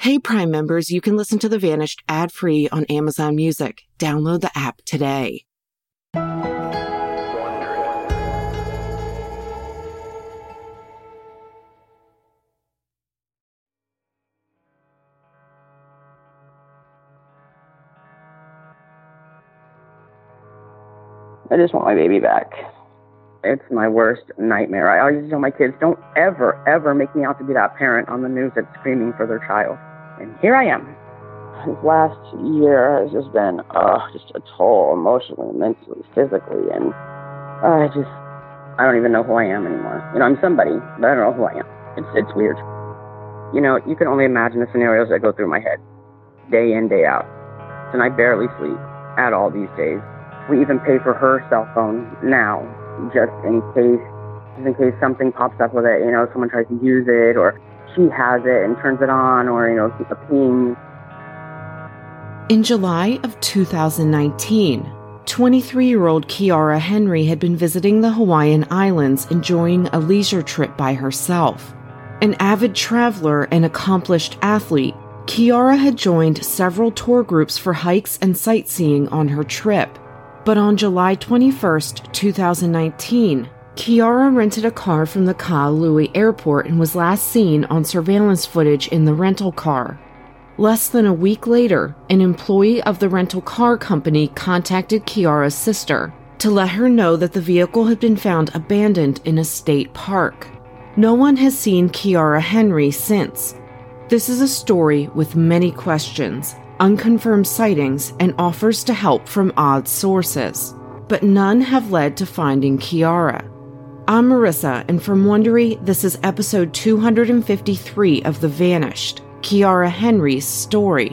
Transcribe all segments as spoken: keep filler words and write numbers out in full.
Hey, Prime members, you can listen to The Vanished ad-free on Amazon Music. Download the app today. I just want my baby back. It's my worst nightmare. I always tell my kids, don't ever, ever make me out to be that parent on the news that's screaming for their child. And here I am. This last year has just been uh, just a toll emotionally, mentally, physically, and uh, I just, I don't even know who I am anymore. You know, I'm somebody, but I don't know who I am. It's, it's weird. You know, you can only imagine the scenarios that go through my head, day in, day out. And I barely sleep at all these days. We even pay for her cell phone now, just in case, just in case something pops up with it, you know, someone tries to use it, or she has it and turns it on, or, you know, a ping. In July of two thousand nineteen, twenty-three-year-old Kiara Henry had been visiting the Hawaiian Islands, enjoying a leisure trip by herself. An avid traveler and accomplished athlete, Kiara had joined several tour groups for hikes and sightseeing on her trip. But on July twenty-first, two thousand nineteen, Kiara rented a car from the Kahului airport and was last seen on surveillance footage in the rental car. Less than a week later, an employee of the rental car company contacted Kiara's sister to let her know that the vehicle had been found abandoned in a state park. No one has seen Kiara Henry since. This is a story with many questions, unconfirmed sightings, and offers to help from odd sources, but none have led to finding Kiara. I'm Marissa, and from Wondery, this is episode two hundred fifty-three of The Vanished, Kiara Henry's story.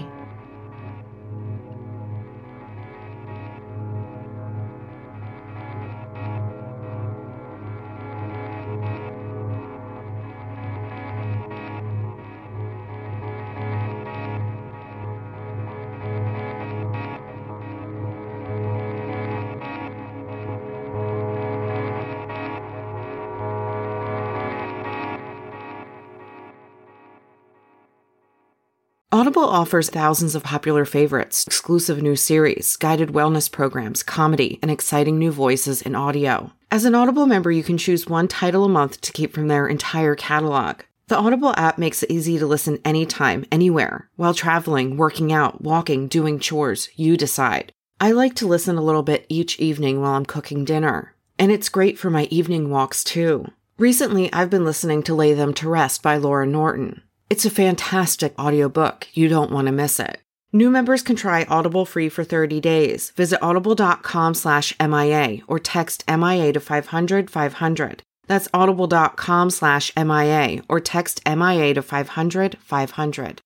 Audible offers thousands of popular favorites, exclusive new series, guided wellness programs, comedy, and exciting new voices in audio. As an Audible member, you can choose one title a month to keep from their entire catalog. The Audible app makes it easy to listen anytime, anywhere. While traveling, working out, walking, doing chores, you decide. I like to listen a little bit each evening while I'm cooking dinner. And it's great for my evening walks, too. Recently, I've been listening to Lay Them to Rest by Laura Norton. It's a fantastic audiobook. You don't want to miss it. New members can try Audible free for thirty days. Visit audible.com slash MIA or text M I A to five hundred five hundred. That's audible.com slash MIA or text M I A to five hundred five hundred.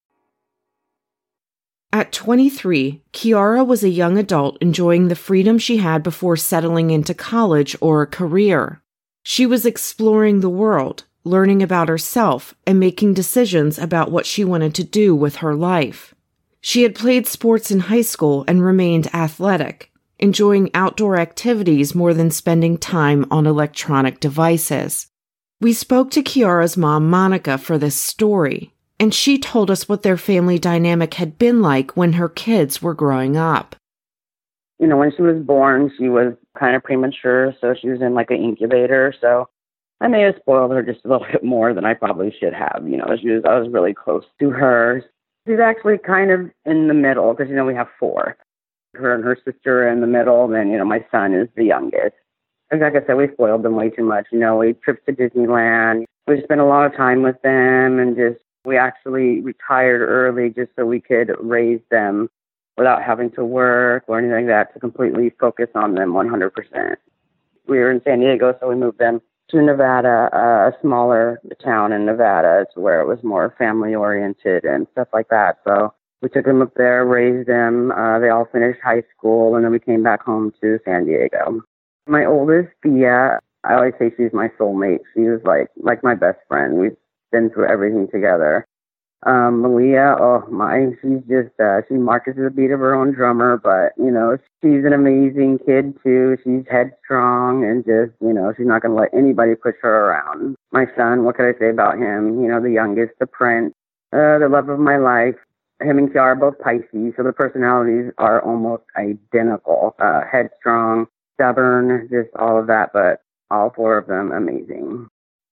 At twenty-three, Kiara was a young adult enjoying the freedom she had before settling into college or a career. She was exploring the world, learning about herself, and making decisions about what she wanted to do with her life. She had played sports in high school and remained athletic, enjoying outdoor activities more than spending time on electronic devices. We spoke to Kiara's mom, Monica, for this story, and she told us what their family dynamic had been like when her kids were growing up. You know, when she was born, she was kind of premature, so she was in like an incubator, so I may have spoiled her just a little bit more than I probably should have. You know, she was, I was really close to her. She's actually kind of in the middle because, you know, we have four. Her and her sister are in the middle, and then, you know, my son is the youngest. And like I said, we spoiled them way too much. You know, we trips to Disneyland. We spent a lot of time with them, and just, we actually retired early just so we could raise them without having to work or anything like that, to completely focus on them one hundred percent. We were in San Diego, so we moved them to Nevada, uh, a smaller town in Nevada, to where it was more family-oriented and stuff like that. So we took them up there, raised them. Uh, they all finished high school, and then we came back home to San Diego. My oldest, Thea, I always say she's my soulmate. She was like like my best friend. We've been through everything together. Um, Malia, oh my, she's just, uh, she marches to the beat of her own drummer, but, you know, she's an amazing kid too. She's headstrong and just, you know, she's not going to let anybody push her around. My son, what can I say about him? You know, the youngest, the Prince. Uh, the love of my life. Him and Kiara are both Pisces, so the personalities are almost identical. Uh, headstrong, stubborn, just all of that, but all four of them amazing.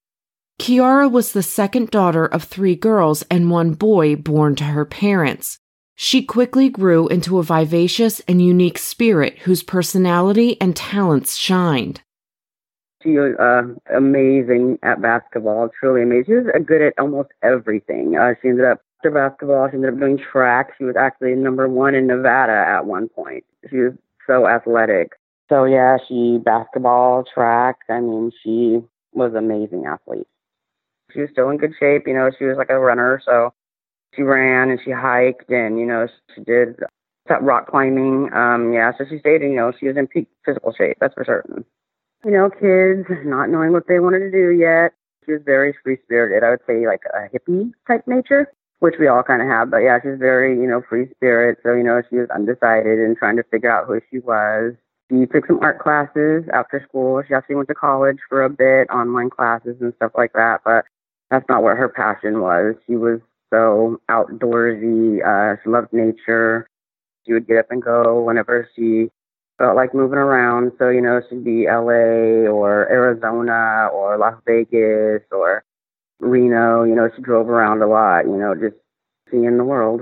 Kiara was the second daughter of three girls and one boy born to her parents. She quickly grew into a vivacious and unique spirit whose personality and talents shined. She was uh, amazing at basketball, truly amazing. She was uh, good at almost everything. Uh, she ended up, after basketball, she ended up doing track. She was actually number one in Nevada at one point. She was so athletic. So, yeah, she basketball, track. I mean, she was an amazing athlete. She was still in good shape. You know, she was like a runner, so she ran and she hiked and, you know, she did that rock climbing. Um, yeah, so she stayed, you know, she was in peak physical shape, that's for certain. You know, kids not knowing what they wanted to do yet. She was very free-spirited. I would say like a hippie type nature, which we all kind of have. But yeah, she was very, you know, free spirit. So, you know, she was undecided and trying to figure out who she was. She took some art classes after school. She actually went to college for a bit, online classes and stuff like that. But that's not what her passion was. She was so outdoorsy. Uh, she loved nature. She would get up and go whenever she felt like moving around. So, you know, she'd be L A or Arizona or Las Vegas or Reno. You know, she drove around a lot, you know, just seeing the world.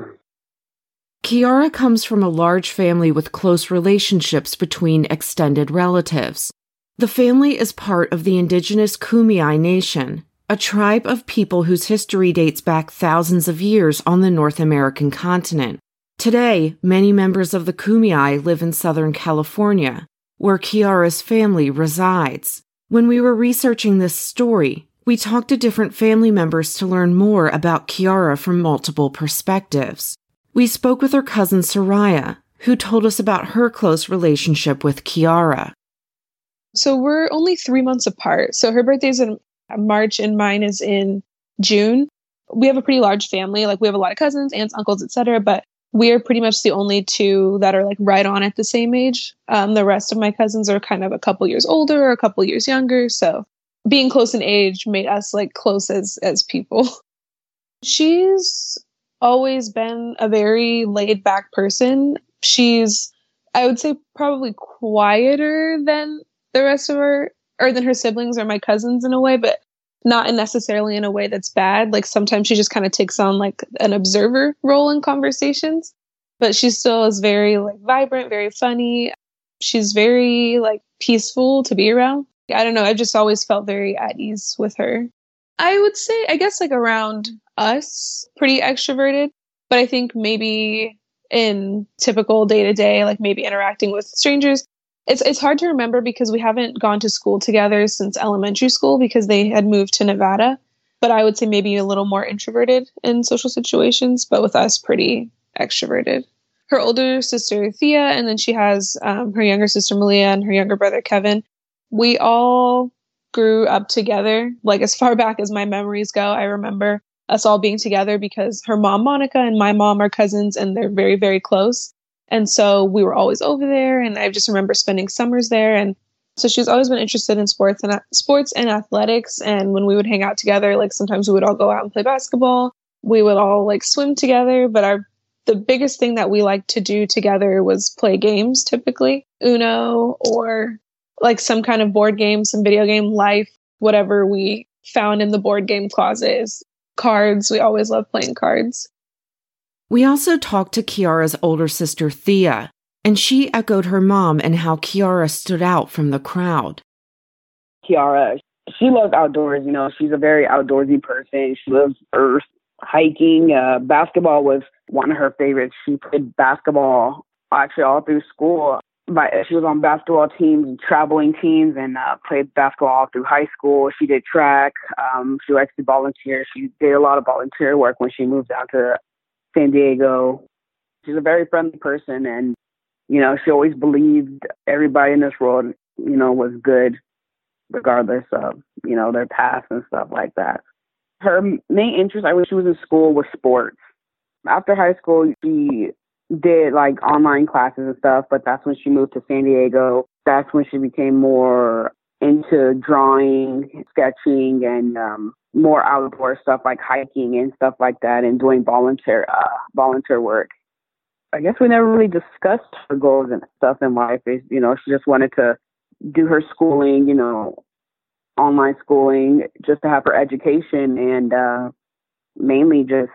Kiara comes from a large family with close relationships between extended relatives. The family is part of the indigenous Kumeyaay Nation, a tribe of people whose history dates back thousands of years on the North American continent. Today, many members of the Kumeyaay live in Southern California, where Kiara's family resides. When we were researching this story, we talked to different family members to learn more about Kiara from multiple perspectives. We spoke with her cousin Soraya, who told us about her close relationship with Kiara. So we're only three months apart. So her birthday's in March and mine is in June. We have a pretty large family. Like we have a lot of cousins, aunts, uncles, et cetera. But we are pretty much the only two that are like right on at the same age. Um, the rest of my cousins are kind of a couple years older or a couple years younger. So being close in age made us like close as, as people. She's always been a very laid back person. She's, I would say, probably quieter than the rest of her, or than her siblings or my cousins in a way, but not necessarily in a way that's bad. Like sometimes she just kind of takes on like an observer role in conversations, but she still is very like vibrant, very funny. She's very like peaceful to be around. I don't know. I've just always felt very at ease with her. I would say, I guess like around us, pretty extroverted, but I think maybe in typical day to day, like maybe interacting with strangers, It's it's hard to remember because we haven't gone to school together since elementary school because they had moved to Nevada. But I would say maybe a little more introverted in social situations, but with us, pretty extroverted. Her older sister, Thea, and then she has um, her younger sister, Malia, and her younger brother, Kevin. We all grew up together. Like as far back as my memories go, I remember us all being together because her mom, Monica, and my mom are cousins, and they're very, very close. And so we were always over there, and I just remember spending summers there. And so she's always been interested in sports and sports and athletics. And when we would hang out together, like sometimes we would all go out and play basketball. We would all like swim together. But our the biggest thing that we liked to do together was play games, typically Uno or like some kind of board game, some video game, Life, whatever we found in the board game closet is cards. We always loved playing cards. We also talked to Kiara's older sister, Thea, and she echoed her mom and how Kiara stood out from the crowd. Kiara, she loves outdoors. You know, she's a very outdoorsy person. She loves earth, hiking. Uh, basketball was one of her favorites. She played basketball actually all through school. But she was on basketball teams, traveling teams, and uh, played basketball all through high school. She did track. Um, she likes to volunteer. She did a lot of volunteer work when she moved out to San Diego. She's a very friendly person, and, you know, she always believed everybody in this world, you know, was good, regardless of, you know, their past and stuff like that. Her main interest, I wish she was in school, was sports. After high school, she did like online classes and stuff, but that's when she moved to San Diego. That's when she became more into drawing, sketching, and um, more outdoor stuff like hiking and stuff like that, and doing volunteer uh, volunteer work. I guess we never really discussed her goals and stuff in life. You know, she just wanted to do her schooling, you know, online schooling, just to have her education, and uh, mainly just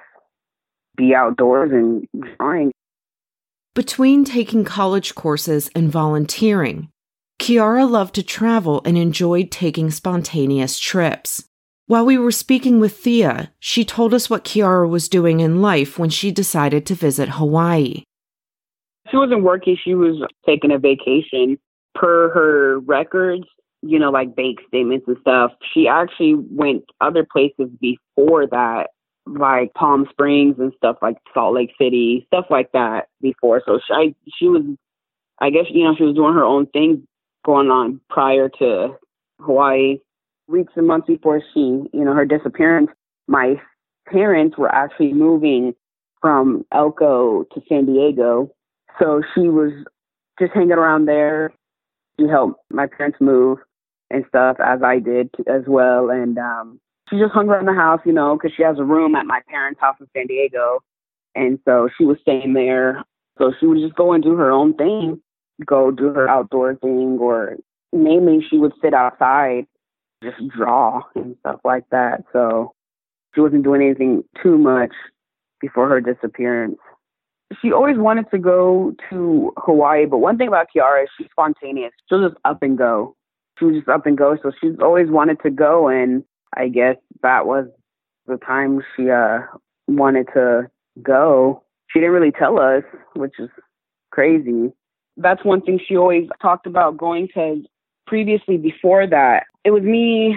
be outdoors and drawing. Between taking college courses and volunteering, Kiara loved to travel and enjoyed taking spontaneous trips. While we were speaking with Thea, she told us what Kiara was doing in life when she decided to visit Hawaii. She wasn't working. She was taking a vacation. Per her records, you know, like bank statements and stuff, she actually went other places before that, like Palm Springs and stuff, like Salt Lake City, stuff like that before. So she, I, she was, I guess, you know, she was doing her own thing going on prior to Hawaii. Weeks and months before she, you know, her disappearance, my parents were actually moving from Elko to San Diego. So she was just hanging around there. She helped my parents move and stuff, as I did as well. And um, she just hung around the house, you know, because she has a room at my parents' house in San Diego. And so she was staying there. So she would just go and do her own thing, go do her outdoor thing, or mainly she would sit outside, just draw and stuff like that. So she wasn't doing anything too much before her disappearance. She always wanted to go to Hawaii, but one thing about Kiara is she's spontaneous. She'll just up and go. She would just up and go. So she's always wanted to go, and I guess that was the time she uh, wanted to go. She didn't really tell us, which is crazy. That's one thing she always talked about going to. Previously, before that, it was me,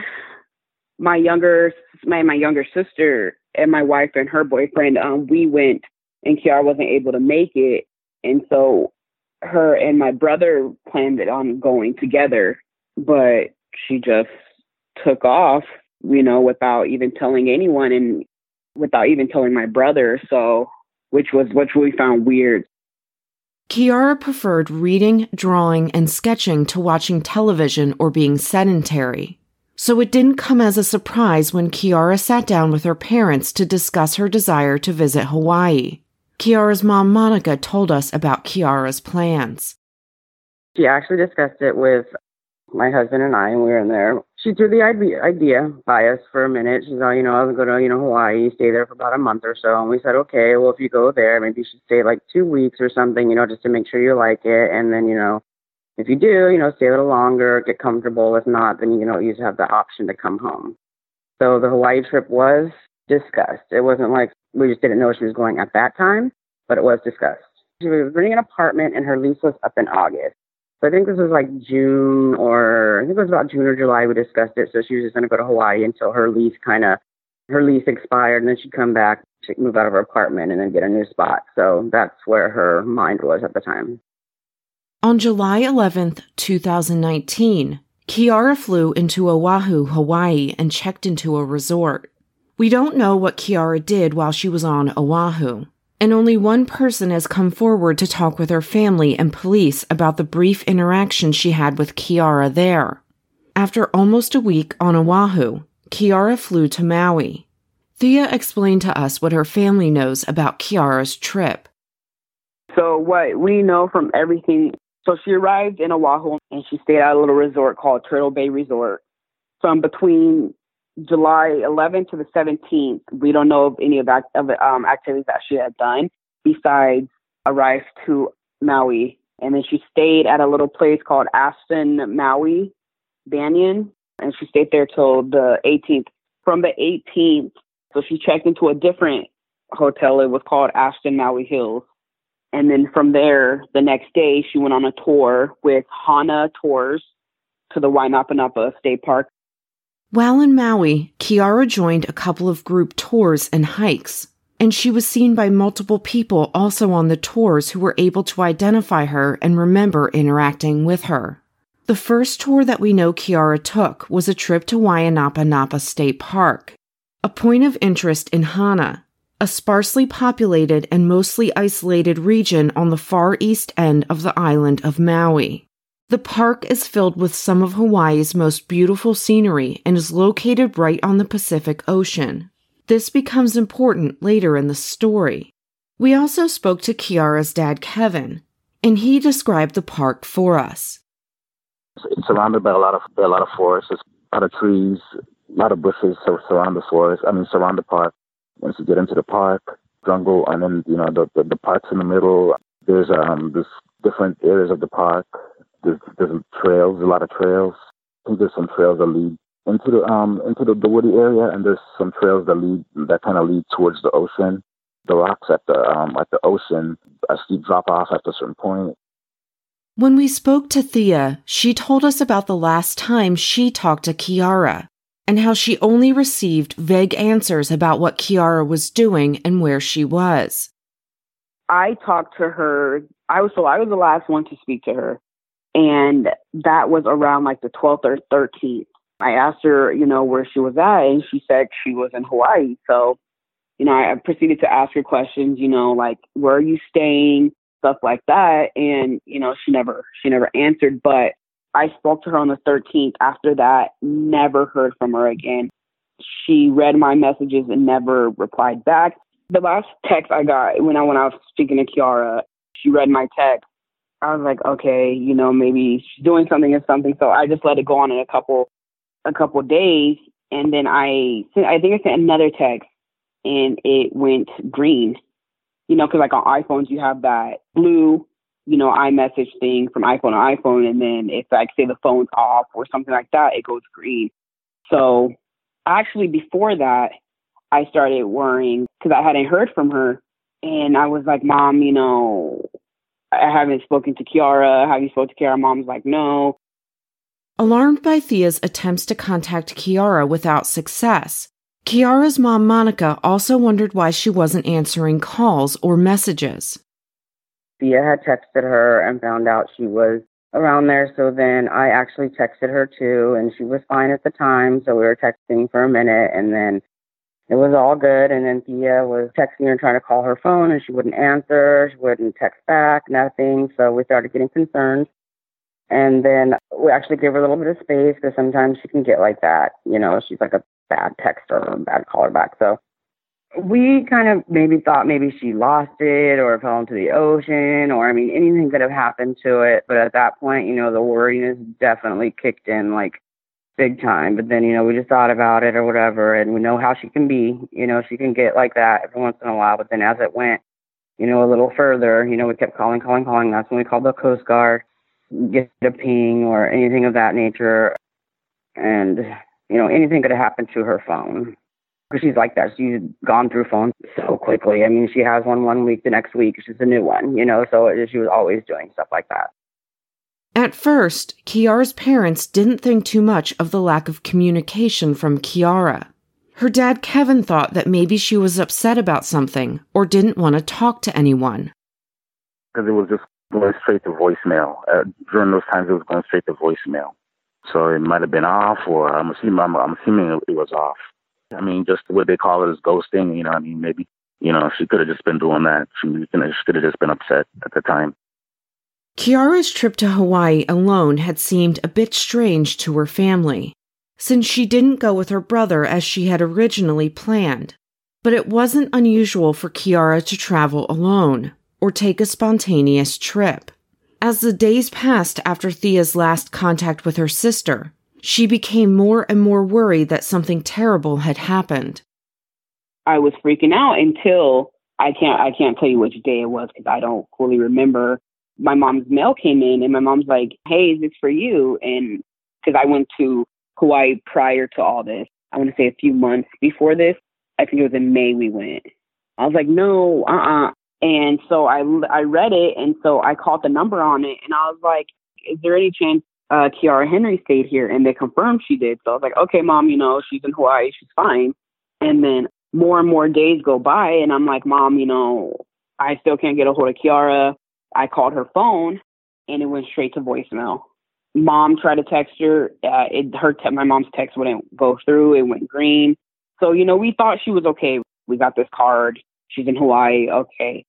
my younger my, my younger sister, and my wife and her boyfriend. Um, we went, and Kiara wasn't able to make it. And so her and my brother planned it on going together, but she just took off, you know, without even telling anyone and without even telling my brother. So, which was, which we found weird. Kiara preferred reading, drawing, and sketching to watching television or being sedentary. So it didn't come as a surprise when Kiara sat down with her parents to discuss her desire to visit Hawaii. Kiara's mom, Monica, told us about Kiara's plans. She actually discussed it with my husband and I, and we were in there. She threw the idea by us for a minute. She's like, you know, I was going to, you know, Hawaii, stay there for about a month or so. And we said, okay, well, if you go there, maybe you should stay like two weeks or something, you know, just to make sure you like it. And then, you know, if you do, you know, stay a little longer, get comfortable. If not, then, you know, you have the option to come home. So the Hawaii trip was discussed. It wasn't like we just didn't know she was going at that time, but it was discussed. She was renting an apartment and her lease was up in August. So I think this was like June or I think it was about June or July we discussed it. So she was just going to go to Hawaii until her lease kind of, her lease expired, and then she'd come back, she'd move out of her apartment and then get a new spot. So that's where her mind was at the time. On July eleventh, twenty nineteen, Kiara flew into Oahu, Hawaii, and checked into a resort. We don't know what Kiara did while she was on Oahu, and only one person has come forward to talk with her family and police about the brief interaction she had with Kiara there. After almost a week on Oahu, Kiara flew to Maui. Thea explained to us what her family knows about Kiara's trip. So what we know from everything, so she arrived in Oahu and she stayed at a little resort called Turtle Bay Resort. From between July eleventh to the seventeenth, we don't know of any of the of, um, activities that she had done besides arrive to Maui. And then she stayed at a little place called Aston Maui Banyan, and she stayed there till the eighteenth. From the eighteenth, so she checked into a different hotel. It was called Aston Maui Hills. And then from there, the next day, she went on a tour with Hana Tours to the Wainapanapa State Park. While in Maui, Kiara joined a couple of group tours and hikes, and she was seen by multiple people also on the tours who were able to identify her and remember interacting with her. The first tour that we know Kiara took was a trip to Wainapanapa State Park, a point of interest in Hana, a sparsely populated and mostly isolated region on the far east end of the island of Maui. The park is filled with some of Hawaii's most beautiful scenery and is located right on the Pacific Ocean. This becomes important later in the story. We also spoke to Kiara's dad, Kevin, and he described the park for us. It's surrounded by a lot of a lot of forests, a lot of trees, a lot of bushes surround the forest. I mean, surround the park. Once you get into the park, jungle, and then you know the the, the park's in the middle. There's um there's different areas of the park. There's, there's trails, a lot of trails. I think there's some trails that lead into the um into the, the woody area, and there's some trails that lead that kind of lead towards the ocean. The rocks at the um at the ocean, a steep drop off at a certain point. When we spoke to Thea, she told us about the last time she talked to Kiara and how she only received vague answers about what Kiara was doing and where she was. I talked to her. I was so I was the last one to speak to her. And that was around like the twelfth or thirteenth. I asked her, you know, where she was at, and she said she was in Hawaii. So, you know, I proceeded to ask her questions, you know, like, where are you staying, stuff like that. And, you know, she never, she never answered. But I spoke to her on the thirteenth. After that, never heard from her again. She read my messages and never replied back. The last text I got when I, when I was speaking to Kiara, she read my text. I was like, okay, you know, maybe she's doing something or something. So I just let it go on in a couple, a couple of days. And then I, I think I sent another text and it went green, you know, cause like on iPhones, you have that blue, you know, iMessage thing from iPhone to iPhone. And then if like say the phone's off or something like that, it goes green. So actually before that, I started worrying cause I hadn't heard from her. And I was like, Mom, you know, I haven't spoken to Kiara. Have you spoken to Kiara? Mom's like, no. Alarmed by Thea's attempts to contact Kiara without success, Kiara's mom, Monica, also wondered why she wasn't answering calls or messages. Thea had texted her and found out she was around there. So then I actually texted her too, and she was fine at the time. So we were texting for a minute, and then it was all good. And then Thea was texting her and trying to call her phone, and she wouldn't answer. She wouldn't text back, nothing. So we started getting concerned. And then we actually gave her a little bit of space because sometimes she can get like that. You know, she's like a bad texter or a bad caller back. So we kind of maybe thought maybe she lost it or fell into the ocean, or, I mean, anything could have happened to it. But at that point, you know, the worriness definitely kicked in like big time. But then, you know, we just thought about it or whatever, and we know how she can be. You know, she can get like that every once in a while. But then as it went, you know, a little further, you know, we kept calling, calling, calling. That's when we called the Coast Guard, get a ping or anything of that nature. And, you know, anything could have happened to her phone. Because she's like that. She's gone through phones so quickly. I mean, she has one one week, the next week she's a new one, you know, so it, she was always doing stuff like that. At first, Kiara's parents didn't think too much of the lack of communication from Kiara. Her dad, Kevin, thought that maybe she was upset about something or didn't want to talk to anyone. Because it was just going straight to voicemail. Uh, during those times, it was going straight to voicemail. So it might have been off, or I'm assuming, I'm, I'm assuming it was off. I mean, just what they call it is ghosting, you know, I mean, maybe, you know, she could have just been doing that. She, you know, she could have just been upset at the time. Kiara's trip to Hawaii alone had seemed a bit strange to her family, since she didn't go with her brother as she had originally planned. But it wasn't unusual for Kiara to travel alone or take a spontaneous trip. As the days passed after Thea's last contact with her sister, she became more and more worried that something terrible had happened. I was freaking out until I can't I can't tell you which day it was because I don't fully remember. My mom's mail came in and my mom's like, hey, is this for you? And because I went to Hawaii prior to all this, I want to say a few months before this. I think it was in May we went. I was like, no, uh-uh. And so I, I read it, and so I called the number on it, and I was like, is there any chance uh, Kiara Henry stayed here? And they confirmed she did. So I was like, okay, Mom, you know, she's in Hawaii, she's fine. And then more and more days go by, and I'm like, Mom, you know, I still can't get a hold of Kiara. I called her phone, and it went straight to voicemail. Mom tried to text her. Uh, it her te- my mom's text wouldn't go through. It went green. So, you know, we thought she was okay. We got this card. She's in Hawaii. Okay.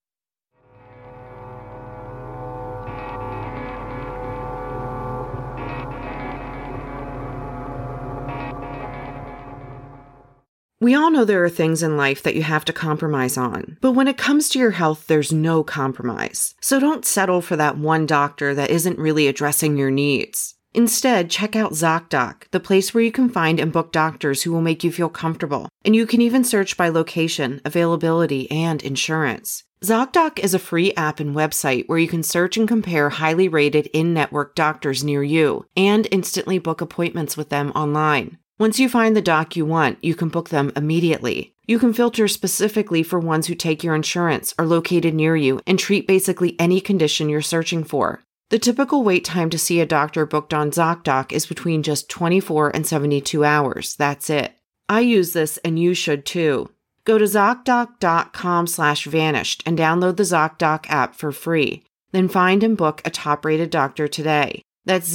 We all know there are things in life that you have to compromise on, but when it comes to your health, there's no compromise. So don't settle for that one doctor that isn't really addressing your needs. Instead, check out ZocDoc, the place where you can find and book doctors who will make you feel comfortable, and you can even search by location, availability, and insurance. ZocDoc is a free app and website where you can search and compare highly rated in-network doctors near you, and instantly book appointments with them online. Once you find the doc you want, you can book them immediately. You can filter specifically for ones who take your insurance, are located near you, and treat basically any condition you're searching for. The typical wait time to see a doctor booked on ZocDoc is between just twenty-four and seventy-two hours. That's it. I use this and you should too. Go to ZocDoc.com slash vanished and download the ZocDoc app for free. Then find and book a top-rated doctor today. That's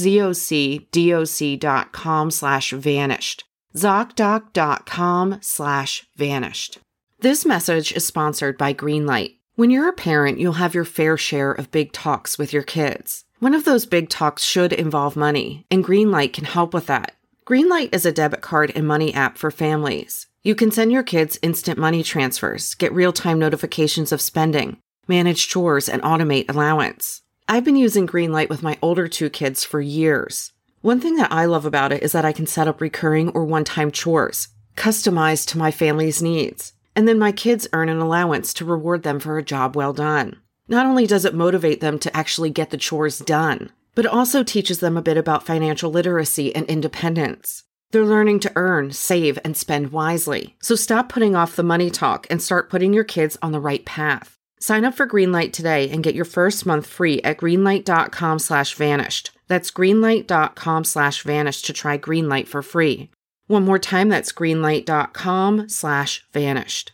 ZocDoc.com slash vanished. ZocDoc.com slash vanished. This message is sponsored by Greenlight. When you're a parent, you'll have your fair share of big talks with your kids. One of those big talks should involve money, and Greenlight can help with that. Greenlight is a debit card and money app for families. You can send your kids instant money transfers, get real-time notifications of spending, manage chores, and automate allowance. I've been using Greenlight with my older two kids for years. One thing that I love about it is that I can set up recurring or one-time chores, customized to my family's needs. And then my kids earn an allowance to reward them for a job well done. Not only does it motivate them to actually get the chores done, but it also teaches them a bit about financial literacy and independence. They're learning to earn, save, and spend wisely. So stop putting off the money talk and start putting your kids on the right path. Sign up for Greenlight today and get your first month free at greenlight.com slash vanished. That's greenlight.com slash vanished to try Greenlight for free. One more time, that's greenlight.com slash vanished.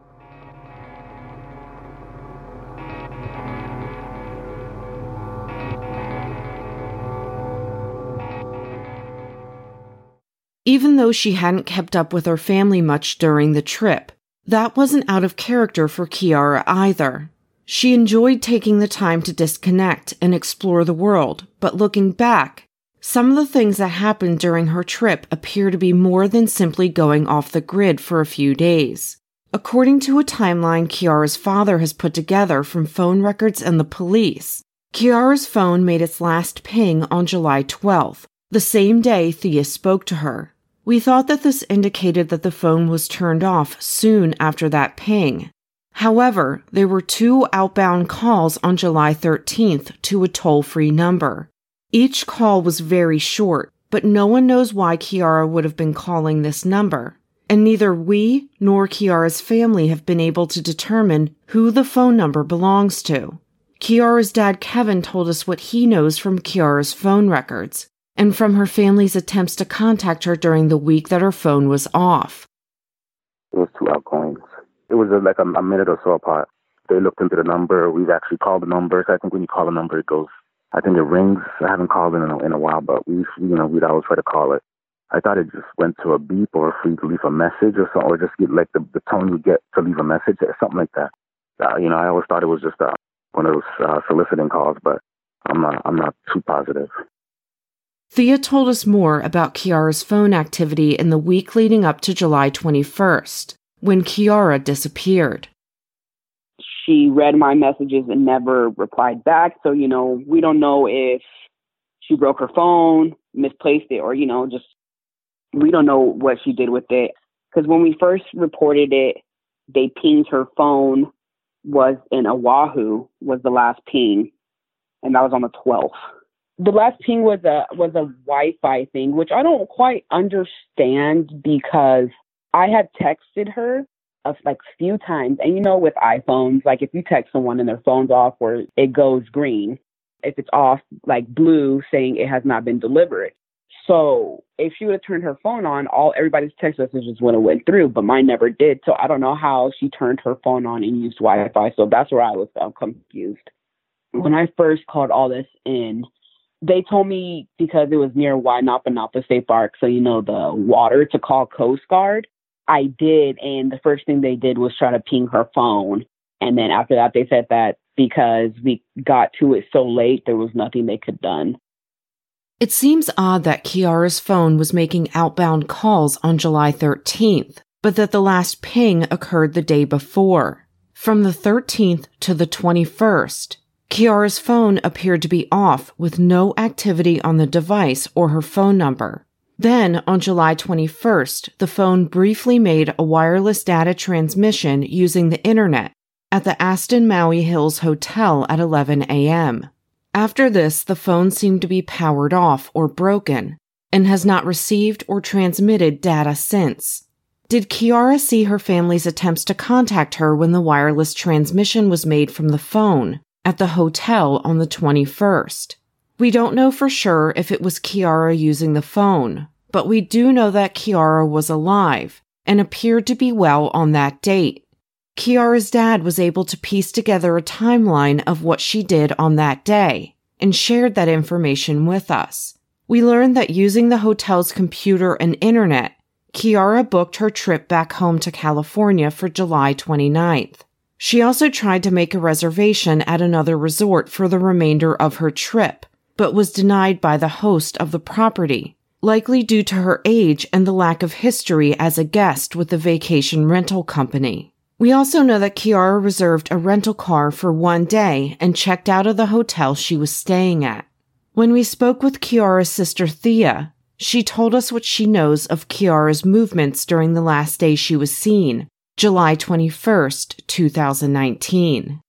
Even though she hadn't kept up with her family much during the trip, that wasn't out of character for Kiara either. She enjoyed taking the time to disconnect and explore the world, but looking back, some of the things that happened during her trip appear to be more than simply going off the grid for a few days. According to a timeline Kiara's father has put together from phone records and the police, Kiara's phone made its last ping on July twelfth, the same day Thea spoke to her. We thought that this indicated that the phone was turned off soon after that ping. However, there were two outbound calls on July thirteenth to a toll-free number. Each call was very short, but no one knows why Kiara would have been calling this number, and neither we nor Kiara's family have been able to determine who the phone number belongs to. Kiara's dad Kevin told us what he knows from Kiara's phone records, and from her family's attempts to contact her during the week that her phone was off. It was two outgoings. It was uh, like a, a minute or so apart. They looked into the number. We've actually called the numbers. I think when you call a number, it goes, I think it rings. I haven't called in a, in a while, but we, you know, we'd always try to call it. I thought it just went to a beep or for you to leave a message or something, or just get like the, the tone you get to leave a message or something like that. Uh, you know, I always thought it was just uh, one of those uh, soliciting calls, but I'm not, I'm not too positive. Thea told us more about Kiara's phone activity in the week leading up to July twenty-first, when Kiara disappeared. She read my messages and never replied back. So, you know, we don't know if she broke her phone, misplaced it, or, you know, just, we don't know what she did with it. Because when we first reported it, they pinged her phone was in Oahu, was the last ping. And that was on the twelfth. The last ping was a was a Wi-Fi thing, which I don't quite understand because I had texted her a like few times. And you know, with iPhones, like if you text someone and their phone's off or it goes green, if it's off, like blue, saying it has not been delivered. So if she would have turned her phone on, all everybody's text messages would have went through, but mine never did. So I don't know how she turned her phone on and used Wi-Fi. So that's where I was uh, confused. When I first called all this in, they told me because it was near Wainapa Napa State Park, so you know the water, to call Coast Guard. I did, and the first thing they did was try to ping her phone. And then after that, they said that because we got to it so late, there was nothing they could have done. It seems odd that Kiara's phone was making outbound calls on July thirteenth, but that the last ping occurred the day before. From the thirteenth to the twenty-first, Kiara's phone appeared to be off with no activity on the device or her phone number. Then, on July twenty-first, the phone briefly made a wireless data transmission using the internet at the Aston Maui Hills Hotel at eleven a.m. After this, the phone seemed to be powered off or broken and has not received or transmitted data since. Did Kiara see her family's attempts to contact her when the wireless transmission was made from the phone at the hotel on the twenty-first? We don't know for sure if it was Kiara using the phone, but we do know that Kiara was alive and appeared to be well on that date. Kiara's dad was able to piece together a timeline of what she did on that day and shared that information with us. We learned that using the hotel's computer and internet, Kiara booked her trip back home to California for July twenty-ninth. She also tried to make a reservation at another resort for the remainder of her trip, but was denied by the host of the property, likely due to her age and the lack of history as a guest with the vacation rental company. We also know that Kiara reserved a rental car for one day and checked out of the hotel she was staying at. When we spoke with Kiara's sister Thea, she told us what she knows of Kiara's movements during the last day she was seen, July twenty-first, twenty nineteen.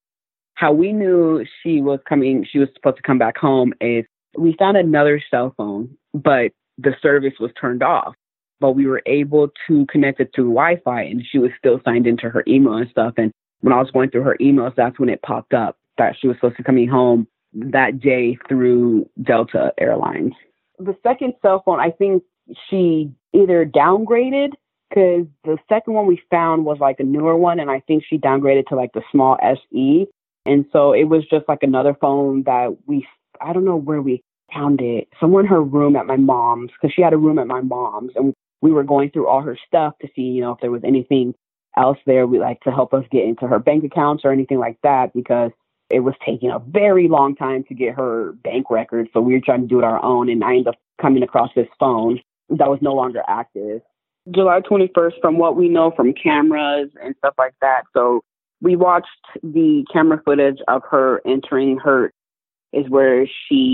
How we knew she was coming, she was supposed to come back home is we found another cell phone, but the service was turned off. But we were able to connect it through Wi-Fi, and she was still signed into her email and stuff. And when I was going through her emails, that's when it popped up that she was supposed to be coming home that day through Delta Airlines. The second cell phone, I think she either downgraded, because the second one we found was like a newer one, and I think she downgraded to like the small S E. And so it was just like another phone that we, I don't know where we found it. Somewhere in her room at my mom's, because she had a room at my mom's, and we were going through all her stuff to see, you know, if there was anything else there we like to help us get into her bank accounts or anything like that, because it was taking a very long time to get her bank records. So we were trying to do it our own, and I ended up coming across this phone that was no longer active. July twenty-first, from what we know from cameras and stuff like that. So we watched the camera footage of her entering Hertz, is where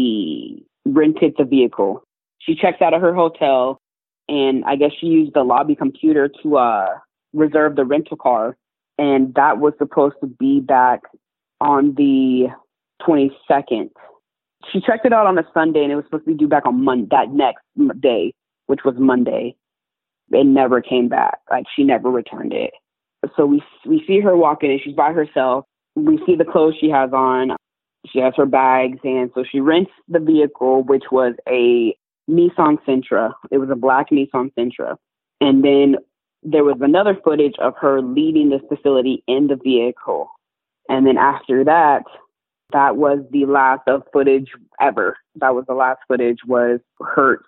she rented the vehicle. She checks out of her hotel, and I guess she used the lobby computer to uh, reserve the rental car. And that was supposed to be back on the twenty-second. She checked it out on a Sunday, and it was supposed to be due back on Monday, that next day, which was Monday. It never came back. Like, she never returned it. So we we see her walking in. She's by herself. We see the clothes she has on. She has her bags. And so she rents the vehicle, which was a Nissan Sentra. It was a black Nissan Sentra. And then there was another footage of her leaving this facility in the vehicle. And then after that, that was the last of footage ever. That was the last footage was Hertz.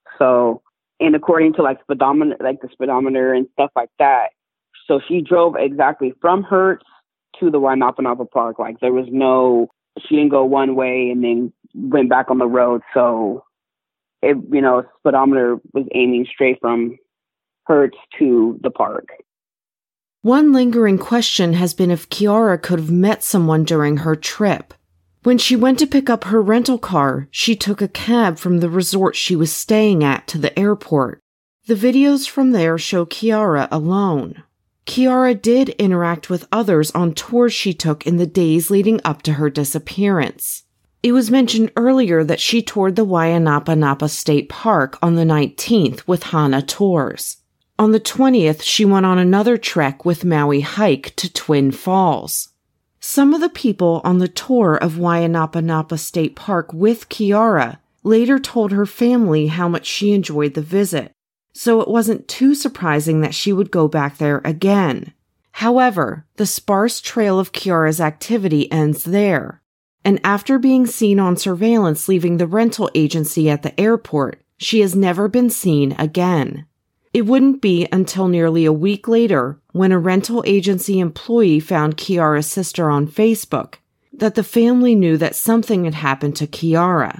So, and according to like speedometer, like the speedometer and stuff like that. So she drove exactly from Hertz to the Waianapo Napa Park. Like there was no, she didn't go one way and then went back on the road. So it, you know, speedometer was aiming straight from Hertz to the park. One lingering question has been if Kiara could have met someone during her trip. When she went to pick up her rental car, she took a cab from the resort she was staying at to the airport. The videos from there show Kiara alone. Kiara did interact with others on tours she took in the days leading up to her disappearance. It was mentioned earlier that she toured the Waianapo Napa State Park on the nineteenth with Hana Tours. On the twentieth, she went on another trek with Maui Hike to Twin Falls. Some of the people on the tour of Waianapo Napa State Park with Kiara later told her family how much she enjoyed the visit, so it wasn't too surprising that she would go back there again. However, the sparse trail of Kiara's activity ends there, and after being seen on surveillance leaving the rental agency at the airport, she has never been seen again. It wouldn't be until nearly a week later, when a rental agency employee found Kiara's sister on Facebook, that the family knew that something had happened to Kiara.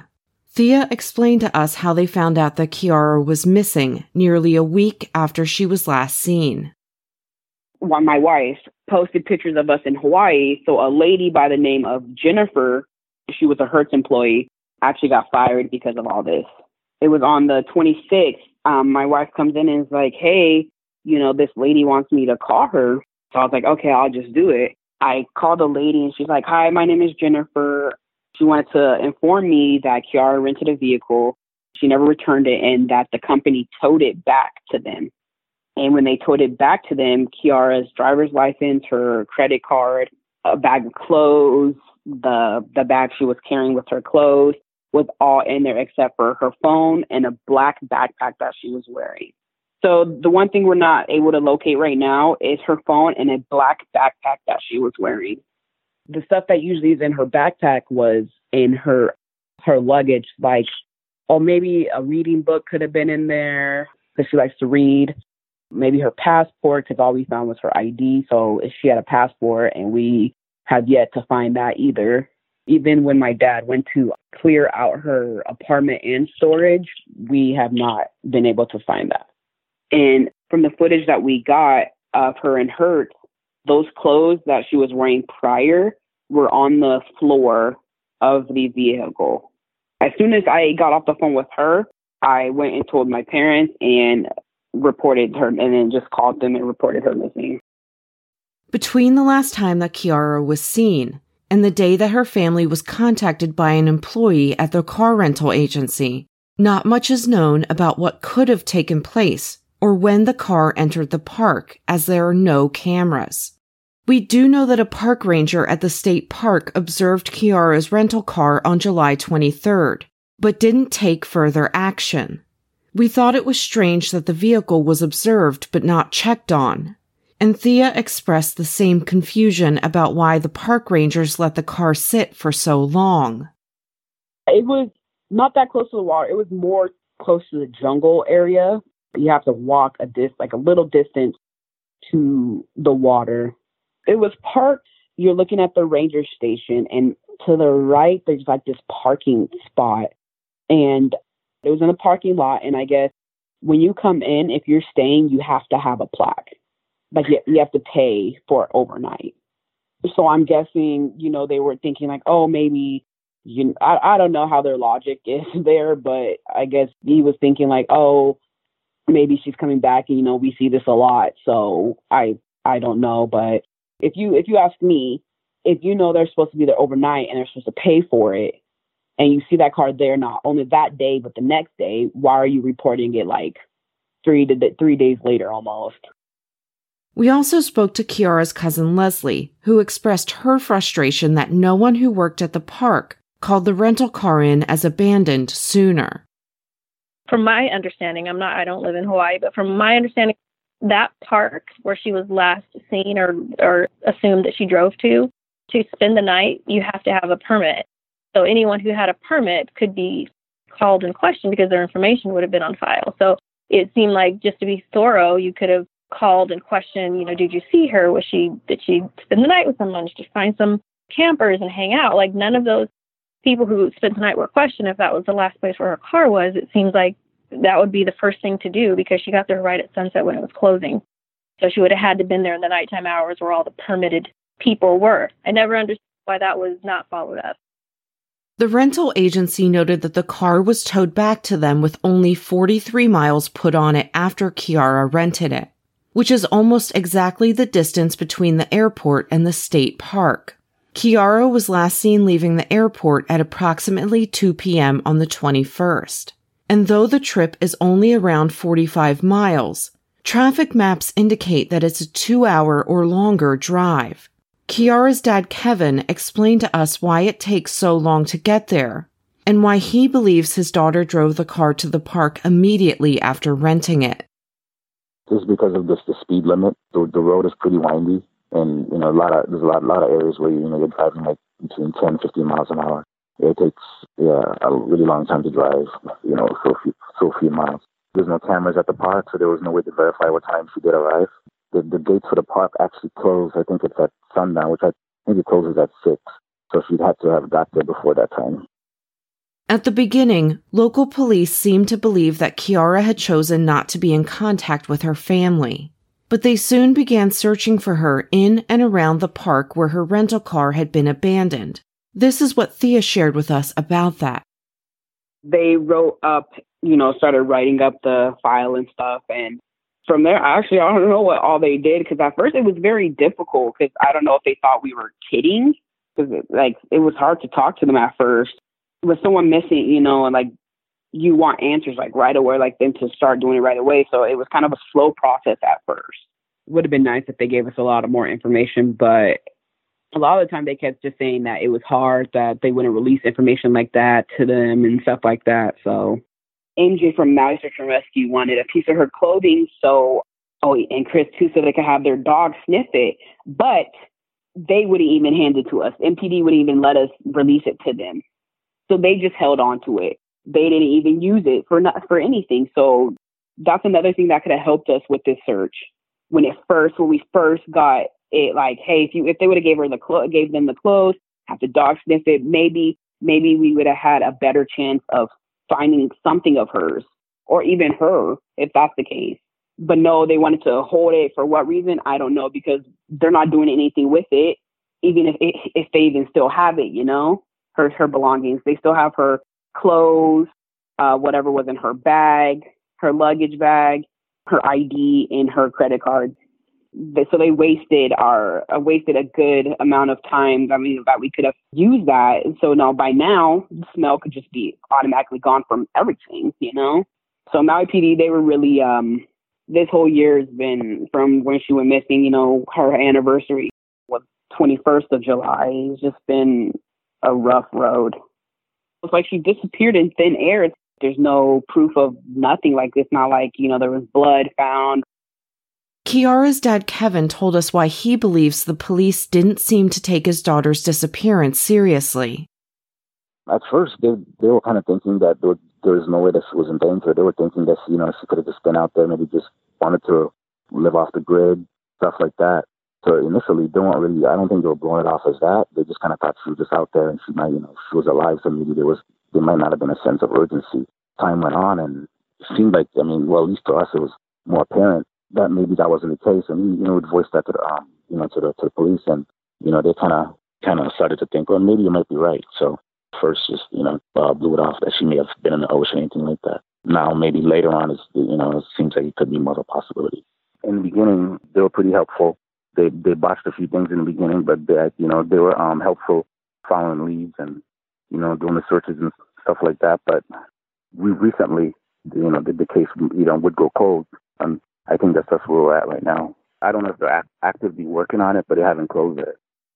Thea explained to us how they found out that Kiara was missing nearly a week after she was last seen. Well, my wife posted pictures of us in Hawaii. So a lady by the name of Jennifer, she was a Hertz employee, actually got fired because of all this. It was on the twenty-sixth. Um, my wife comes in and is like, hey, you know, this lady wants me to call her. So I was like, okay, I'll just do it. I called the lady and she's like, hi, my name is Jennifer. She wanted to inform me that Kiara rented a vehicle. She never returned it and that the company towed it back to them. And when they towed it back to them, Kiara's driver's license, her credit card, a bag of clothes, the the bag she was carrying with her clothes was all in there except for her phone and a black backpack that she was wearing. So the one thing we're not able to locate right now is her phone and a black backpack that she was wearing. The stuff that usually is in her backpack was in her her luggage, like, or maybe a reading book could have been in there because she likes to read. Maybe her passport, because all we found was her I D. So if she had a passport, and we have yet to find that either. Even when my dad went to clear out her apartment and storage, we have not been able to find that. And from the footage that we got of her and Hertz, those clothes that she was wearing prior were on the floor of the vehicle. As soon as I got off the phone with her, I went and told my parents and reported her, and then just called them and reported her missing. Between the last time that Kiara was seen and the day that her family was contacted by an employee at their car rental agency, not much is known about what could have taken place or when the car entered the park, as there are no cameras. We do know that a park ranger at the state park observed Kiara's rental car on July twenty-third, but didn't take further action. We thought it was strange that the vehicle was observed but not checked on, and Thea expressed the same confusion about why the park rangers let the car sit for so long. It was not that close to the water. It was more close to the jungle area. You have to walk a dis like a little distance to the water. It was parked. You're looking at the ranger station, and to the right, there's like this parking spot, and it was in the parking lot. And I guess when you come in, if you're staying, you have to have a plaque. Like you, you have to pay for it overnight. So I'm guessing, you know, they were thinking like, oh, maybe, you. I, I don't know how their logic is there, but I guess he was thinking like, oh, maybe she's coming back, and you know, we see this a lot. So I I don't know, but if you if you ask me, if you know they're supposed to be there overnight and they're supposed to pay for it, and you see that car there not only that day but the next day, why are you reporting it like three to three days later almost? We also spoke to Kiara's cousin Leslie, who expressed her frustration that no one who worked at the park called the rental car in as abandoned sooner. From my understanding, I'm not, I don't live in Hawaii, but from my understanding, that park where she was last seen or, or assumed that she drove to, to spend the night, you have to have a permit. So anyone who had a permit could be called and questioned because their information would have been on file. So it seemed like, just to be thorough, you could have called and questioned, you know, did you see her? Was she, did she spend the night with someone? Did she find some campers and hang out? Like, none of those people who spent the night were questioned if that was the last place where her car was. It seems like that would be the first thing to do because she got there right at sunset when it was closing. So she would have had to been there in the nighttime hours where all the permitted people were. I never understood why that was not followed up. The rental agency noted that the car was towed back to them with only forty-three miles put on it after Kiara rented it, which is almost exactly the distance between the airport and the state park. Kiara was last seen leaving the airport at approximately two p.m. on the twenty-first. And though the trip is only around forty-five miles, traffic maps indicate that it's a two-hour or longer drive. Kiara's dad, Kevin, explained to us why it takes so long to get there, and why he believes his daughter drove the car to the park immediately after renting it. Just because of this, the speed limit, the, the road is pretty windy, and you know a lot of there's a lot, lot of areas where you know you're driving like between ten, fifteen miles an hour. It takes yeah a really long time to drive, you know, so few, so few miles. There's no cameras at the park, so there was no way to verify what time she did arrive. The, the gates for the park actually close. I think it's at sundown, which I think it closes at six. So she'd have to have got there before that time. At the beginning, local police seemed to believe that Kiara had chosen not to be in contact with her family, but they soon began searching for her in and around the park where her rental car had been abandoned. This is what Thea shared with us about that. They wrote up, you know, started writing up the file and stuff. And from there, actually, I don't know what all they did, because at first it was very difficult, because I don't know if they thought we were kidding, because it, like, it was hard to talk to them at first. With someone missing, you know, and like, you want answers like right away, like them to start doing it right away. So it was kind of a slow process at first. It would have been nice if they gave us a lot of more information, but a lot of the time they kept just saying that it was hard, that they wouldn't release information like that to them and stuff like that. So M J from Maui Search and Rescue wanted a piece of her clothing. So, oh, and Chris too, so they could have their dog sniff it, but they wouldn't even hand it to us. M P D wouldn't even let us release it to them. So they just held on to it. They didn't even use it for not for anything. So that's another thing that could have helped us with this search. When it first, when we first got it, like, hey, if you if they would have gave her the clo- gave them the clothes, have the dog sniff it, maybe maybe we would have had a better chance of finding something of hers, or even her, if that's the case. But no, they wanted to hold it for what reason? I don't know, because they're not doing anything with it, even if it, if they even still have it, you know. Her, her belongings. They still have her clothes, uh, whatever was in her bag, her luggage bag, her I D, and her credit card. They, so they wasted our uh, wasted a good amount of time. I mean, that we could have used that. And so now, by now, the smell could just be automatically gone from everything, you know. So Maui P D, they were really. Um, this whole year has been from when she went missing. You know, her anniversary was twenty-first of July. It's just been a rough road. It's like she disappeared in thin air. There's no proof of nothing. Like, it's not like, you know, there was blood found. Kiara's dad, Kevin, told us why he believes the police didn't seem to take his daughter's disappearance seriously. At first, they they were kind of thinking that there, there was no way that she was in danger. They were thinking that, you know, she could have just been out there, maybe just wanted to live off the grid, stuff like that. So initially, they weren't really, I don't think they were blowing it off as that. They just kind of thought she was just out there and she might, you know, she was alive. So maybe there was, there might not have been a sense of urgency. Time went on and it seemed like, I mean, well, at least to us, it was more apparent that maybe that wasn't the case. And, you know, we'd voice that to the, um, you know, to the, to the police, and, you know, they kind of, kind of started to think, well, maybe you might be right. So first just, you know, uh, blew it off that she may have been in the ocean, anything like that. Now, maybe later on, it's, you know, it seems like it could be more of a possibility. In the beginning, they were pretty helpful. They they botched a few things in the beginning, but they, you know, they were um, helpful following leads and, you know, doing the searches and stuff like that. But we recently, you know, did the case, you know, would go cold. And I think that's just where we're at right now. I don't know if they're act- actively working on it, but they haven't closed it.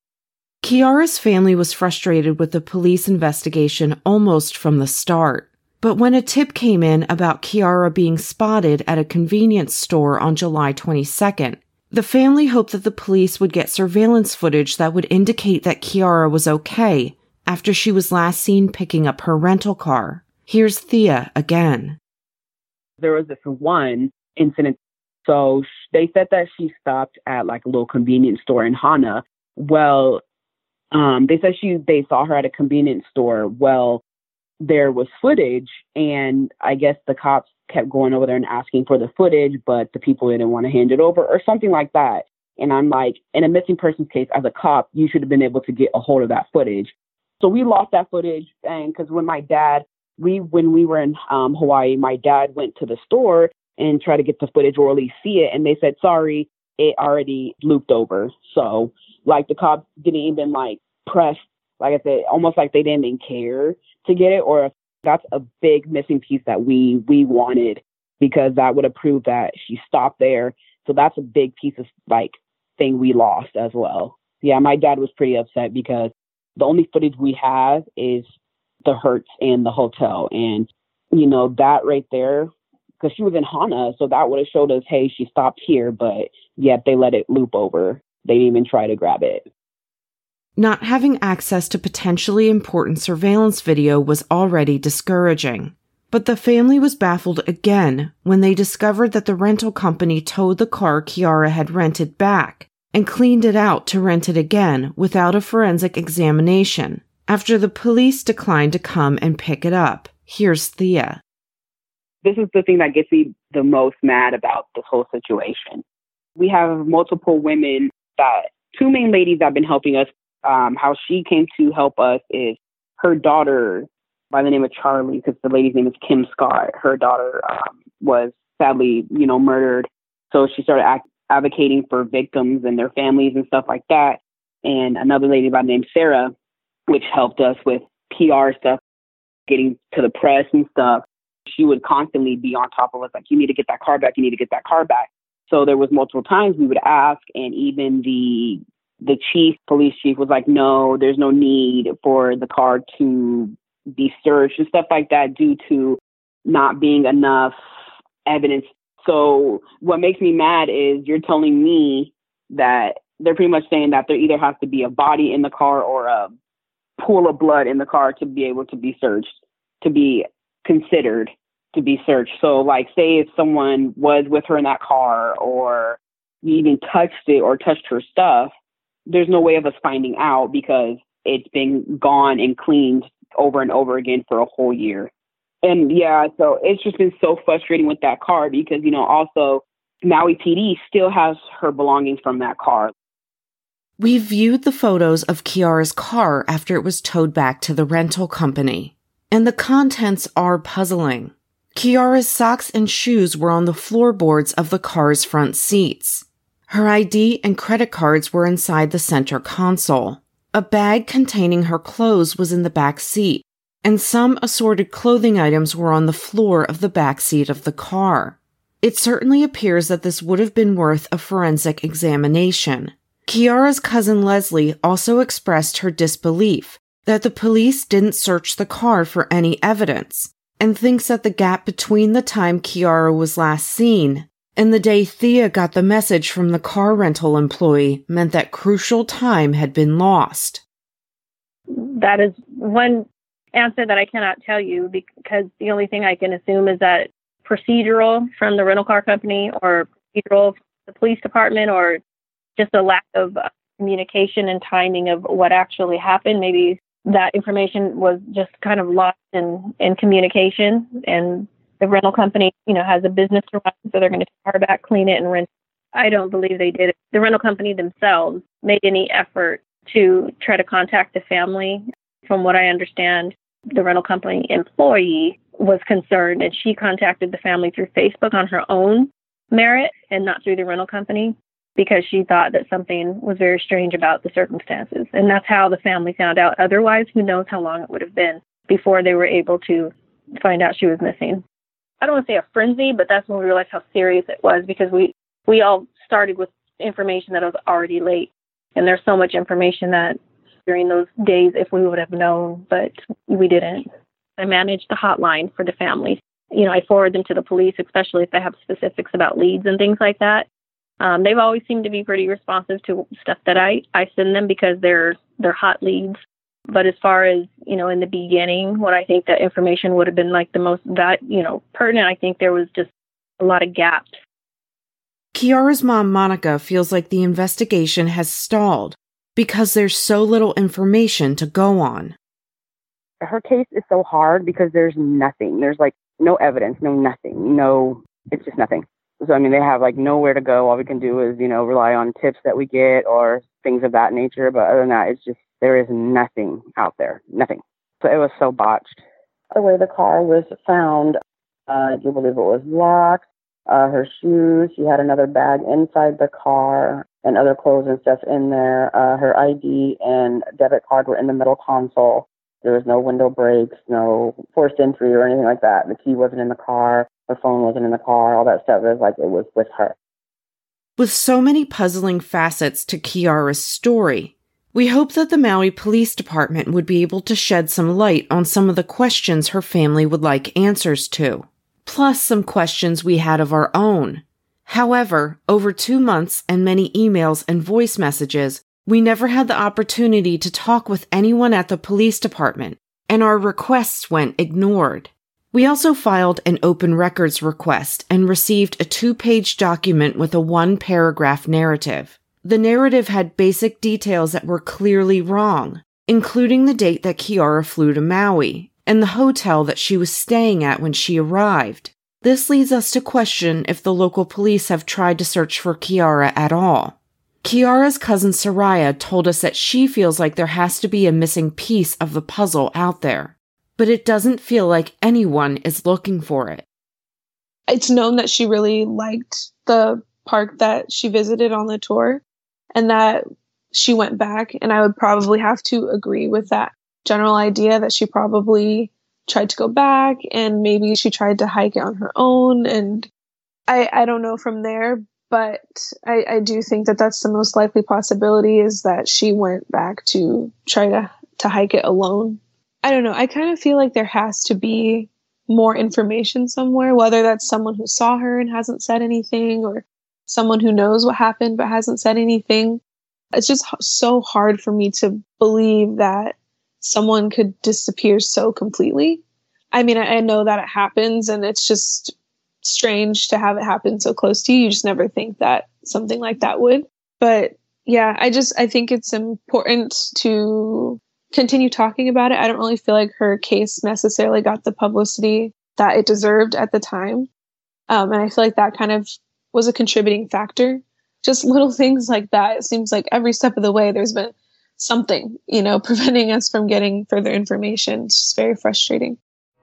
Kiara's family was frustrated with the police investigation almost from the start. But when a tip came in about Kiara being spotted at a convenience store on July twenty-second, the family hoped that the police would get surveillance footage that would indicate that Kiara was okay after she was last seen picking up her rental car. Here's Thea again. There was this one incident. So they said that she stopped at like a little convenience store in Hana. Well, um, they said she they saw her at a convenience store. Well, there was footage, and I guess the cops kept going over there and asking for the footage, but the people didn't want to hand it over or something like that. And I'm like, in a missing persons case, as a cop, you should have been able to get a hold of that footage. So we lost that footage. And because when my dad, we when we were in um, Hawaii, my dad went to the store and tried to get the footage or at least see it. And they said, sorry, it already looped over. So like the cops didn't even like press, like I said, almost like they didn't even care to get it. Or that's a big missing piece that we we wanted, because that would have proved that she stopped there. So that's a big piece of like thing we lost as well. Yeah, my dad was pretty upset because the only footage we have is the Hertz and the hotel. And, you know, that right there, because she was in Hana, so that would have showed us, hey, she stopped here, but yet they let it loop over. They didn't even try to grab it. Not having access to potentially important surveillance video was already discouraging. But the family was baffled again when they discovered that the rental company towed the car Kiara had rented back and cleaned it out to rent it again without a forensic examination. After the police declined to come and pick it up, here's Thea. This is the thing that gets me the most mad about this whole situation. We have multiple women that, two main ladies that have been helping us. Um, how she came to help us is her daughter, by the name of Charlie, because the lady's name is Kim Scott. Her daughter um, was sadly, you know, murdered. So she started act- advocating for victims and their families and stuff like that. And another lady by the name of Sarah, which helped us with P R stuff, getting to the press and stuff. She would constantly be on top of us, like, you need to get that car back, you need to get that car back. So there was multiple times we would ask, and even the the chief, police chief, was like, no, there's no need for the car to be searched and stuff like that due to not being enough evidence. So what makes me mad is you're telling me that they're pretty much saying that there either has to be a body in the car or a pool of blood in the car to be able to be searched, to be considered to be searched. So like, say if someone was with her in that car or even touched it or touched her stuff, there's no way of us finding out because it's been gone and cleaned over and over again for a whole year. And yeah, so it's just been so frustrating with that car because, you know, also Maui P D still has her belongings from that car. We viewed the photos of Kiara's car after it was towed back to the rental company, and the contents are puzzling. Kiara's socks and shoes were on the floorboards of the car's front seats. Her I D and credit cards were inside the center console. A bag containing her clothes was in the back seat, and some assorted clothing items were on the floor of the back seat of the car. It certainly appears that this would have been worth a forensic examination. Kiara's cousin Leslie also expressed her disbelief that the police didn't search the car for any evidence, and thinks that the gap between the time Kiara was last seen and the day Thea got the message from the car rental employee meant that crucial time had been lost. That is one answer that I cannot tell you because the only thing I can assume is that procedural from the rental car company or procedural from the police department or just a lack of communication and timing of what actually happened. Maybe that information was just kind of lost in, in communication, and the rental company, you know, has a business to run, so they're going to take the car back, clean it, and rent. I don't believe they did it. The rental company themselves made any effort to try to contact the family. From what I understand, the rental company employee was concerned, and she contacted the family through Facebook on her own merit and not through the rental company because she thought that something was very strange about the circumstances. And that's how the family found out. Otherwise, who knows how long it would have been before they were able to find out she was missing. I don't want to say a frenzy, but that's when we realized how serious it was because we, we all started with information that was already late. And there's so much information that during those days, if we would have known, but we didn't. I managed the hotline for the family. You know, I forward them to the police, especially if they have specifics about leads and things like that. Um, they've always seemed to be pretty responsive to stuff that I, I send them because they're they're hot leads. But as far as, you know, in the beginning, what I think that information would have been like the most, that, you know, pertinent, I think there was just a lot of gaps. Kiara's mom, Monica, feels like the investigation has stalled because there's so little information to go on. Her case is so hard because there's nothing. There's like no evidence, no nothing, no, it's just nothing. So, I mean, they have like nowhere to go. All we can do is, you know, rely on tips that we get or things of that nature. But other than that, it's just, there is nothing out there, nothing. So it was so botched. The way the car was found, uh, I do believe it was locked. Uh, her shoes, she had another bag inside the car and other clothes and stuff in there. Uh, her I D and debit card were in the middle console. There was no window breaks, no forced entry or anything like that. The key wasn't in the car. Her phone wasn't in the car. All that stuff is like it was with her. With so many puzzling facets to Kiara's story, we hope that the Maui Police Department would be able to shed some light on some of the questions her family would like answers to, plus some questions we had of our own. However, over two months and many emails and voice messages, we never had the opportunity to talk with anyone at the police department, and our requests went ignored. We also filed an open records request and received a two-page document with a one-paragraph narrative. The narrative had basic details that were clearly wrong, including the date that Kiara flew to Maui and the hotel that she was staying at when she arrived. This leads us to question if the local police have tried to search for Kiara at all. Kiara's cousin Soraya told us that she feels like there has to be a missing piece of the puzzle out there, but it doesn't feel like anyone is looking for it. It's known that she really liked the park that she visited on the tour and that she went back, and I would probably have to agree with that general idea that she probably tried to go back and maybe she tried to hike it on her own. And I, I don't know from there, but I, I do think that that's the most likely possibility, is that she went back to try to, to hike it alone. I don't know. I kind of feel like there has to be more information somewhere, whether that's someone who saw her and hasn't said anything, or someone who knows what happened but hasn't said anything. It's just so hard for me to believe that someone could disappear so completely. I mean, I, I know that it happens, and it's just strange to have it happen so close to you. You just never think that something like that would. But yeah, I just, I think it's important to continue talking about it. I don't really feel like her case necessarily got the publicity that it deserved at the time. Um, and I feel like that kind of was a contributing factor. Just little things like that. It seems like every step of the way there's been something, you know, preventing us from getting further information. It's just very frustrating.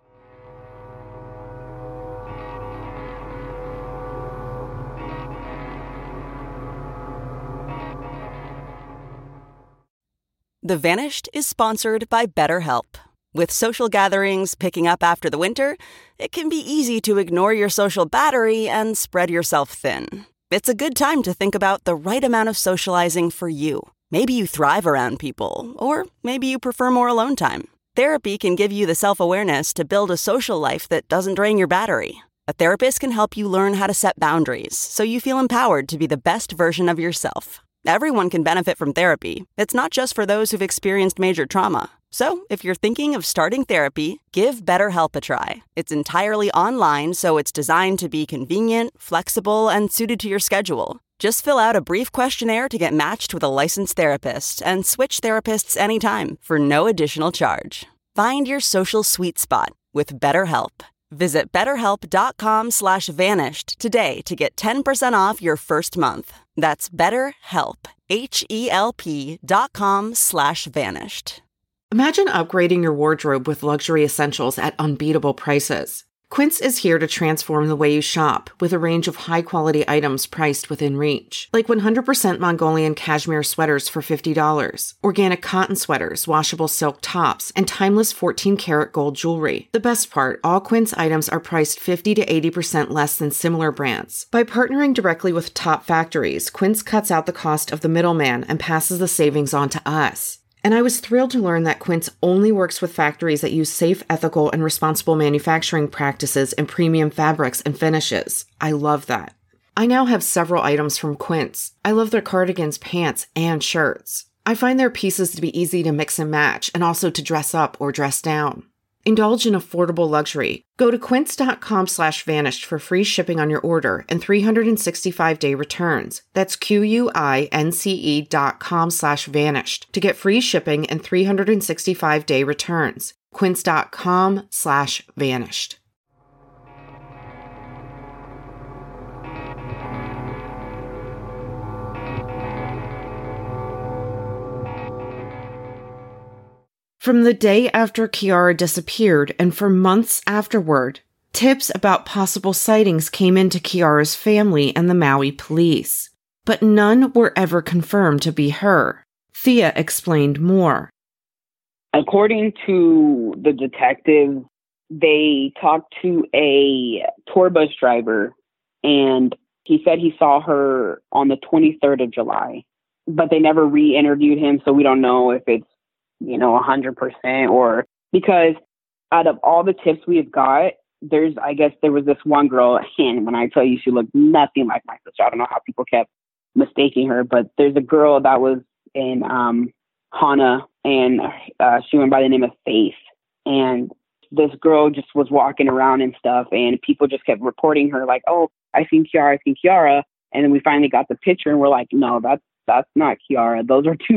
The Vanished is sponsored by BetterHelp. With social gatherings picking up after the winter, it can be easy to ignore your social battery and spread yourself thin. It's a good time to think about the right amount of socializing for you. Maybe you thrive around people, or maybe you prefer more alone time. Therapy can give you the self-awareness to build a social life that doesn't drain your battery. A therapist can help you learn how to set boundaries so you feel empowered to be the best version of yourself. Everyone can benefit from therapy. It's not just for those who've experienced major trauma. So, if you're thinking of starting therapy, give BetterHelp a try. It's entirely online, so it's designed to be convenient, flexible, and suited to your schedule. Just fill out a brief questionnaire to get matched with a licensed therapist and switch therapists anytime for no additional charge. Find your social sweet spot with BetterHelp. Visit betterhelp.com slash vanished today to get ten percent off your first month. That's BetterHelp, H-E-L-P dot com slash vanished. Imagine upgrading your wardrobe with luxury essentials at unbeatable prices. Quince is here to transform the way you shop with a range of high-quality items priced within reach. Like one hundred percent Mongolian cashmere sweaters for fifty dollars, organic cotton sweaters, washable silk tops, and timeless fourteen karat gold jewelry. The best part, all Quince items are priced fifty to eighty percent less than similar brands. By partnering directly with top factories, Quince cuts out the cost of the middleman and passes the savings on to us. And I was thrilled to learn that Quince only works with factories that use safe, ethical, and responsible manufacturing practices and premium fabrics and finishes. I love that. I now have several items from Quince. I love their cardigans, pants, and shirts. I find their pieces to be easy to mix and match, and also to dress up or dress down. Indulge in affordable luxury. Go to quince.com slash vanished for free shipping on your order and three hundred sixty-five day returns. That's Q-U-I-N-C-E dot com slash vanished to get free shipping and three hundred sixty-five day returns. Quince.com slash vanished. From the day after Kiara disappeared and for months afterward, tips about possible sightings came into Kiara's family and the Maui police, but none were ever confirmed to be her. Thea explained more. According to the detective, they talked to a tour bus driver, and he said he saw her on the twenty-third of July, but they never re-interviewed him, so we don't know if it's you know, one hundred percent, or because out of all the tips we've got, there's, I guess there was this one girl, and when I tell you she looked nothing like my sister, I don't know how people kept mistaking her, but there's a girl that was in um, Hana, and uh, she went by the name of Faith, and this girl just was walking around and stuff, and people just kept reporting her like, oh, I seen Kiara, I seen Kiara, and then we finally got the picture, and we're like, no, that's, that's not Kiara. Those are two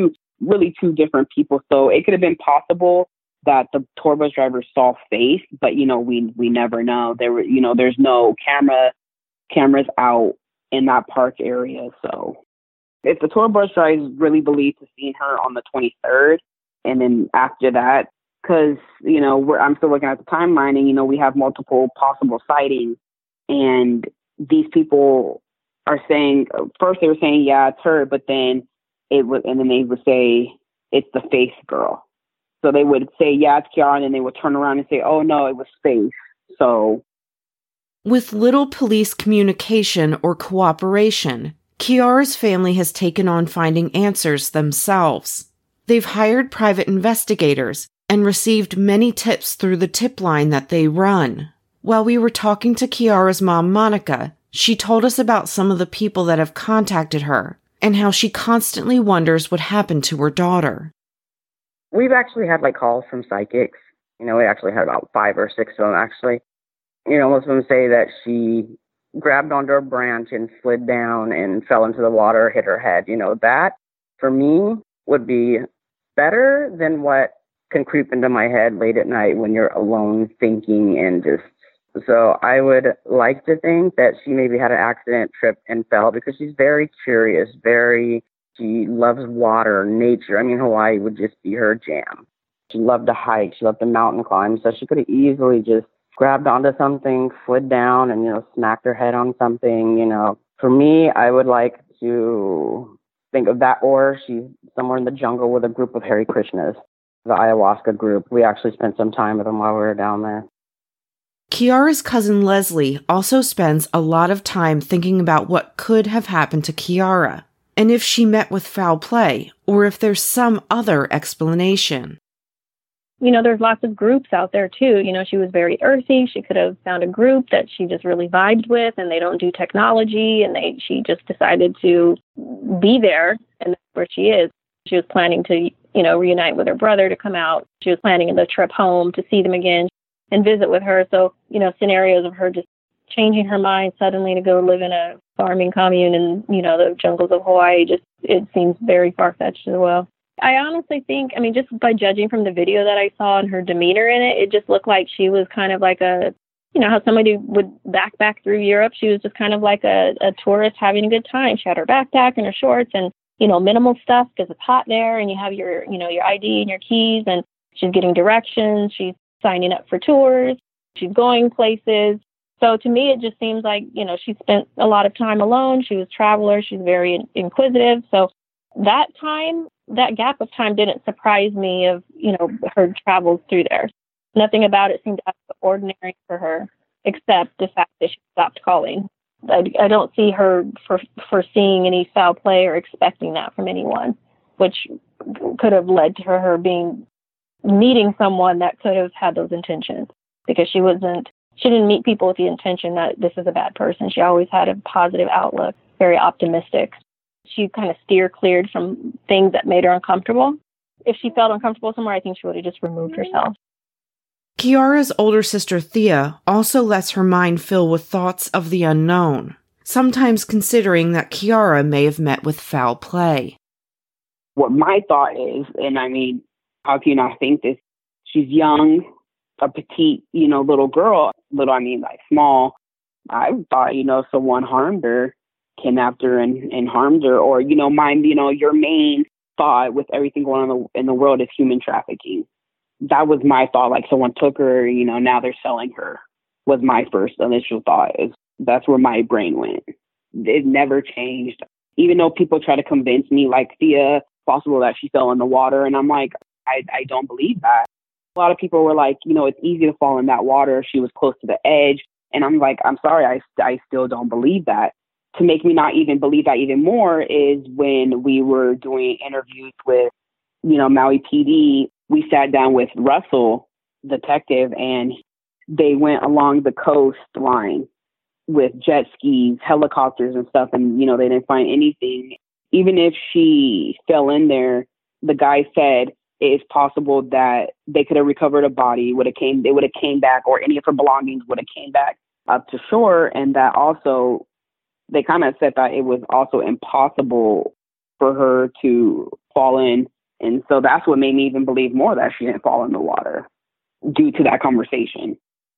really two different people. So it could have been possible that the tour bus driver saw face, but, you know, we we never know. There were, you know, there's no camera cameras out in that park area. So if the tour bus driver is really believed to seen her on the twenty-third, and then after that, because, you know, we're, I'm still looking at the timeline, and, you know, we have multiple possible sightings, and these people are saying, first they were saying, yeah, it's her, but then it would, and then they would say, it's the face girl. So they would say, yeah, it's Kiara, and then they would turn around and say, oh, no, it was Faith. So. With little police communication or cooperation, Kiara's family has taken on finding answers themselves. They've hired private investigators and received many tips through the tip line that they run. While we were talking to Kiara's mom, Monica, she told us about some of the people that have contacted her and how she constantly wonders what happened to her daughter. We've actually had like calls from psychics. You know, we actually had about five or six of them actually. You know, most of them say that she grabbed onto a branch and slid down and fell into the water, hit her head. You know, that for me would be better than what can creep into my head late at night when you're alone thinking and just. So I would like to think that she maybe had an accident, tripped, and fell, because she's very curious, very, she loves water, nature. I mean, Hawaii would just be her jam. She loved to hike. She loved to mountain climb. So she could have easily just grabbed onto something, slid down, and, you know, smacked her head on something. You know, for me, I would like to think of that, or she's somewhere in the jungle with a group of Hare Krishnas, the ayahuasca group. We actually spent some time with them while we were down there. Kiara's cousin Leslie also spends a lot of time thinking about what could have happened to Kiara, and if she met with foul play, or if there's some other explanation. You know, there's lots of groups out there too. You know, she was very earthy. She could have found a group that she just really vibed with, and they don't do technology, and they she just decided to be there, and that's where she is. She was planning to, you know, reunite with her brother to come out. She was planning the trip home to see them again and visit with her. So, you know, scenarios of her just changing her mind suddenly to go live in a farming commune in, you know, the jungles of Hawaii, just, it seems very far-fetched as well. I honestly think, I mean, just by judging from the video that I saw and her demeanor in it, it just looked like she was kind of like a, you know, how somebody would backpack through Europe. She was just kind of like a, a tourist having a good time. She had her backpack and her shorts and, you know, minimal stuff because it's hot there, and you have your, you know, your I D and your keys, and she's getting directions. She's signing up for tours. She's going places. So to me, it just seems like, you know, she spent a lot of time alone. She was a traveler. She's very inquisitive. So that time, that gap of time didn't surprise me of, you know, her travels through there. Nothing about it seemed out of the ordinary for her, except the fact that she stopped calling. I, I don't see her for foreseeing any foul play or expecting that from anyone, which could have led to her, her being meeting someone that could have had those intentions, because she wasn't, she didn't meet people with the intention that this is a bad person. She always had a positive outlook, very optimistic. She kind of steer cleared from things that made her uncomfortable. If she felt uncomfortable somewhere, I think she would have just removed herself. Kiara's older sister Thea also lets her mind fill with thoughts of the unknown, sometimes considering that Kiara may have met with foul play. What my thought is, and I mean, how can you not think this? She's young, a petite, you know, little girl. Little, I mean, like small. I thought, you know, someone harmed her, kidnapped her and, and harmed her. Or, you know, mind, you know, your main thought with everything going on in the, in the world is human trafficking. That was my thought. Like someone took her, you know, now they're selling her, was my first initial thought. Is that's where my brain went. It never changed. Even though people try to convince me, like, Thea, possible that she fell in the water. And I'm like, I, I don't believe that. A lot of people were like, you know, it's easy to fall in that water. She was close to the edge. And I'm like, I'm sorry, I, I still don't believe that. To make me not even believe that even more is when we were doing interviews with, you know, Maui P D, we sat down with Russell, detective, and they went along the coastline with jet skis, helicopters and stuff. And, you know, they didn't find anything. Even if she fell in there, the guy said, it's possible that they could have recovered a body, would have came, they would have came back, or any of her belongings would have came back up to shore. And that also, they kind of said that it was also impossible for her to fall in And so that's what made me even believe more that she didn't fall in the water due to that conversation.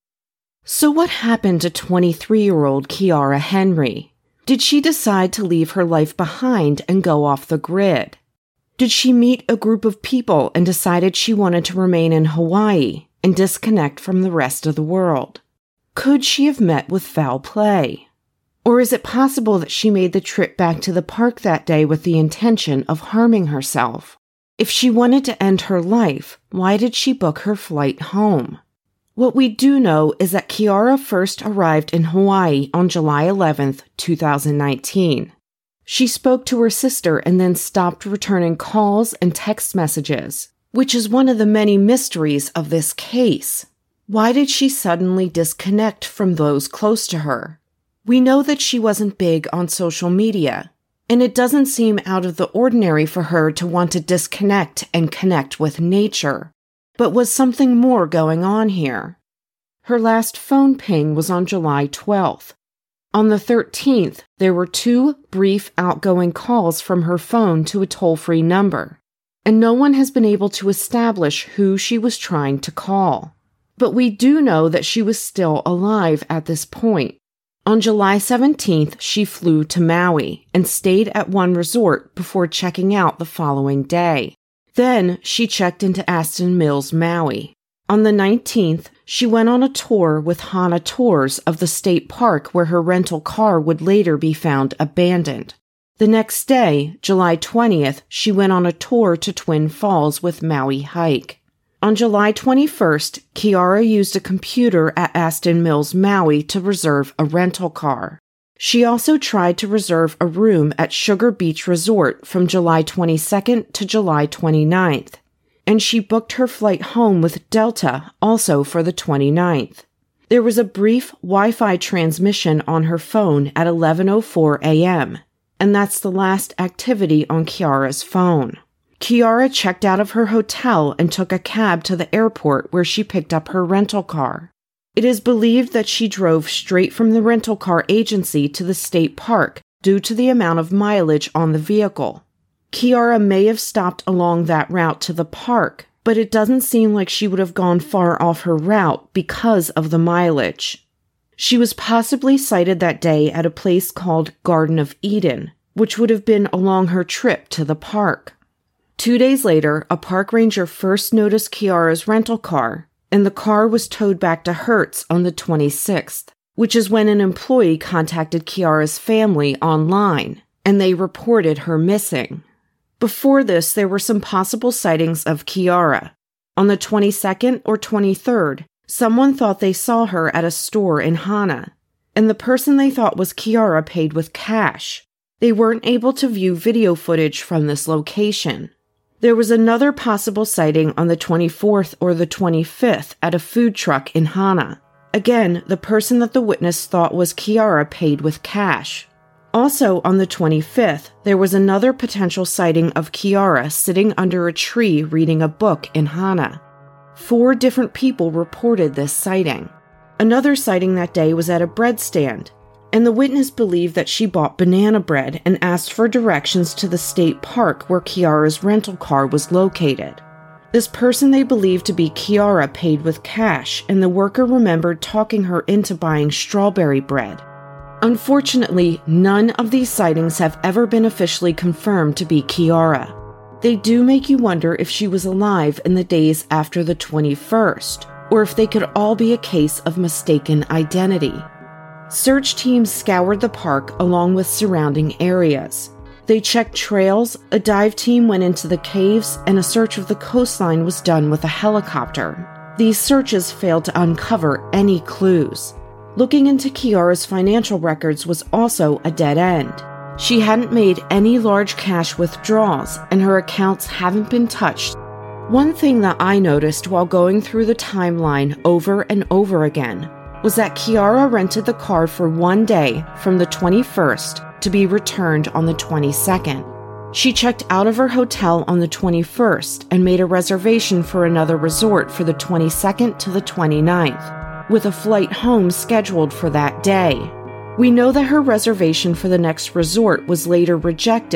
So what happened to twenty-three-year-old Kiara Henry? Did she decide to leave her life behind and go off the grid? Did she meet a group of people and decided she wanted to remain in Hawaii and disconnect from the rest of the world? Could she have met with foul play? Or is it possible that she made the trip back to the park that day with the intention of harming herself? If she wanted to end her life, why did she book her flight home? What we do know is that Kiara first arrived in Hawaii on July eleventh, twenty nineteen. She spoke to her sister and then stopped returning calls and text messages, which is one of the many mysteries of this case. Why did she suddenly disconnect from those close to her? We know that she wasn't big on social media, and it doesn't seem out of the ordinary for her to want to disconnect and connect with nature. But was something more going on here? Her last phone ping was on July twelfth. On the thirteenth, there were two brief outgoing calls from her phone to a toll-free number, and no one has been able to establish who she was trying to call. But we do know that she was still alive at this point. On July seventeenth, she flew to Maui and stayed at one resort before checking out the following day. Then she checked into Aston Mills, Maui. On the nineteenth, she went on a tour with Hana Tours of the state park where her rental car would later be found abandoned. The next day, July twentieth, she went on a tour to Twin Falls with Maui Hike. On July twenty-first, Kiara used a computer at Aston Mills, Maui to reserve a rental car. She also tried to reserve a room at Sugar Beach Resort from July twenty-second to July twenty-ninth, and she booked her flight home with Delta also for the twenty-ninth. There was a brief Wi-Fi transmission on her phone at eleven oh four a.m., and that's the last activity on Kiara's phone. Kiara checked out of her hotel and took a cab to the airport where she picked up her rental car. It is believed that she drove straight from the rental car agency to the state park due to the amount of mileage on the vehicle. Kiara may have stopped along that route to the park, but it doesn't seem like she would have gone far off her route because of the mileage. She was possibly sighted that day at a place called Garden of Eden, which would have been along her trip to the park. Two days later, a park ranger first noticed Kiara's rental car, and the car was towed back to Hertz on the twenty-sixth, which is when an employee contacted Kiara's family online, and they reported her missing. Before this, there were some possible sightings of Kiara. On the twenty-second or twenty-third, someone thought they saw her at a store in Hana, and the person they thought was Kiara paid with cash. They weren't able to view video footage from this location. There was another possible sighting on the twenty-fourth or the twenty-fifth at a food truck in Hana. Again, the person that the witness thought was Kiara paid with cash. Also on the twenty-fifth, there was another potential sighting of Kiara sitting under a tree reading a book in Hana. Four different people reported this sighting. Another sighting that day was at a bread stand, and the witness believed that she bought banana bread and asked for directions to the state park where Kiara's rental car was located. This person they believed to be Kiara paid with cash, and the worker remembered talking her into buying strawberry bread. Unfortunately, none of these sightings have ever been officially confirmed to be Kiara. They do make you wonder if she was alive in the days after the twenty-first, or if they could all be a case of mistaken identity. Search teams scoured the park along with surrounding areas. They checked trails, a dive team went into the caves, and a search of the coastline was done with a helicopter. These searches failed to uncover any clues. Looking into Kiara's financial records was also a dead end. She hadn't made any large cash withdrawals, and her accounts haven't been touched. One thing that I noticed while going through the timeline over and over again was that Kiara rented the car for one day from the twenty-first to be returned on the twenty-second. She checked out of her hotel on the twenty-first and made a reservation for another resort for the twenty-second to the twenty-ninth, with a flight home scheduled for that day. We know that her reservation for the next resort was later rejected,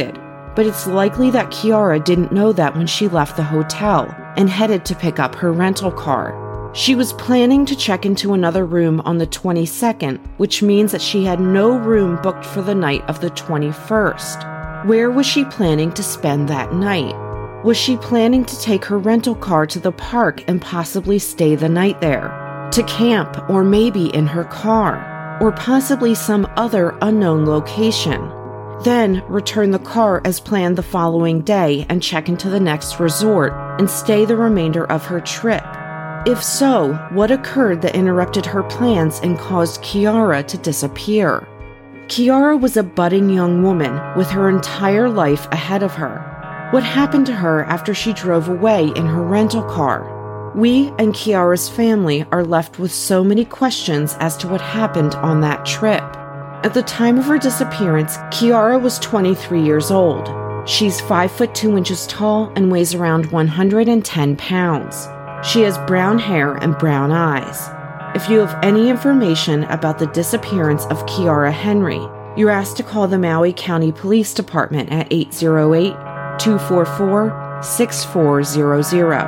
but it's likely that Kiara didn't know that when she left the hotel and headed to pick up her rental car. She was planning to check into another room on the twenty-second, which means that she had no room booked for the night of the twenty-first. Where was she planning to spend that night? Was she planning to take her rental car to the park and possibly stay the night there? To camp, or maybe in her car, or possibly some other unknown location? Then return the car as planned the following day and check into the next resort and stay the remainder of her trip? If so, what occurred that interrupted her plans and caused Kiara to disappear? Kiara was a budding young woman with her entire life ahead of her. What happened to her after she drove away in her rental car? We and Kiara's family are left with so many questions as to what happened on that trip. At the time of her disappearance, Kiara was twenty-three years old. She's five foot two inches tall and weighs around one hundred ten pounds. She has brown hair and brown eyes. If you have any information about the disappearance of Kiara Henry, you're asked to call the Maui County Police Department at eight zero eight, two four four, six four zero zero.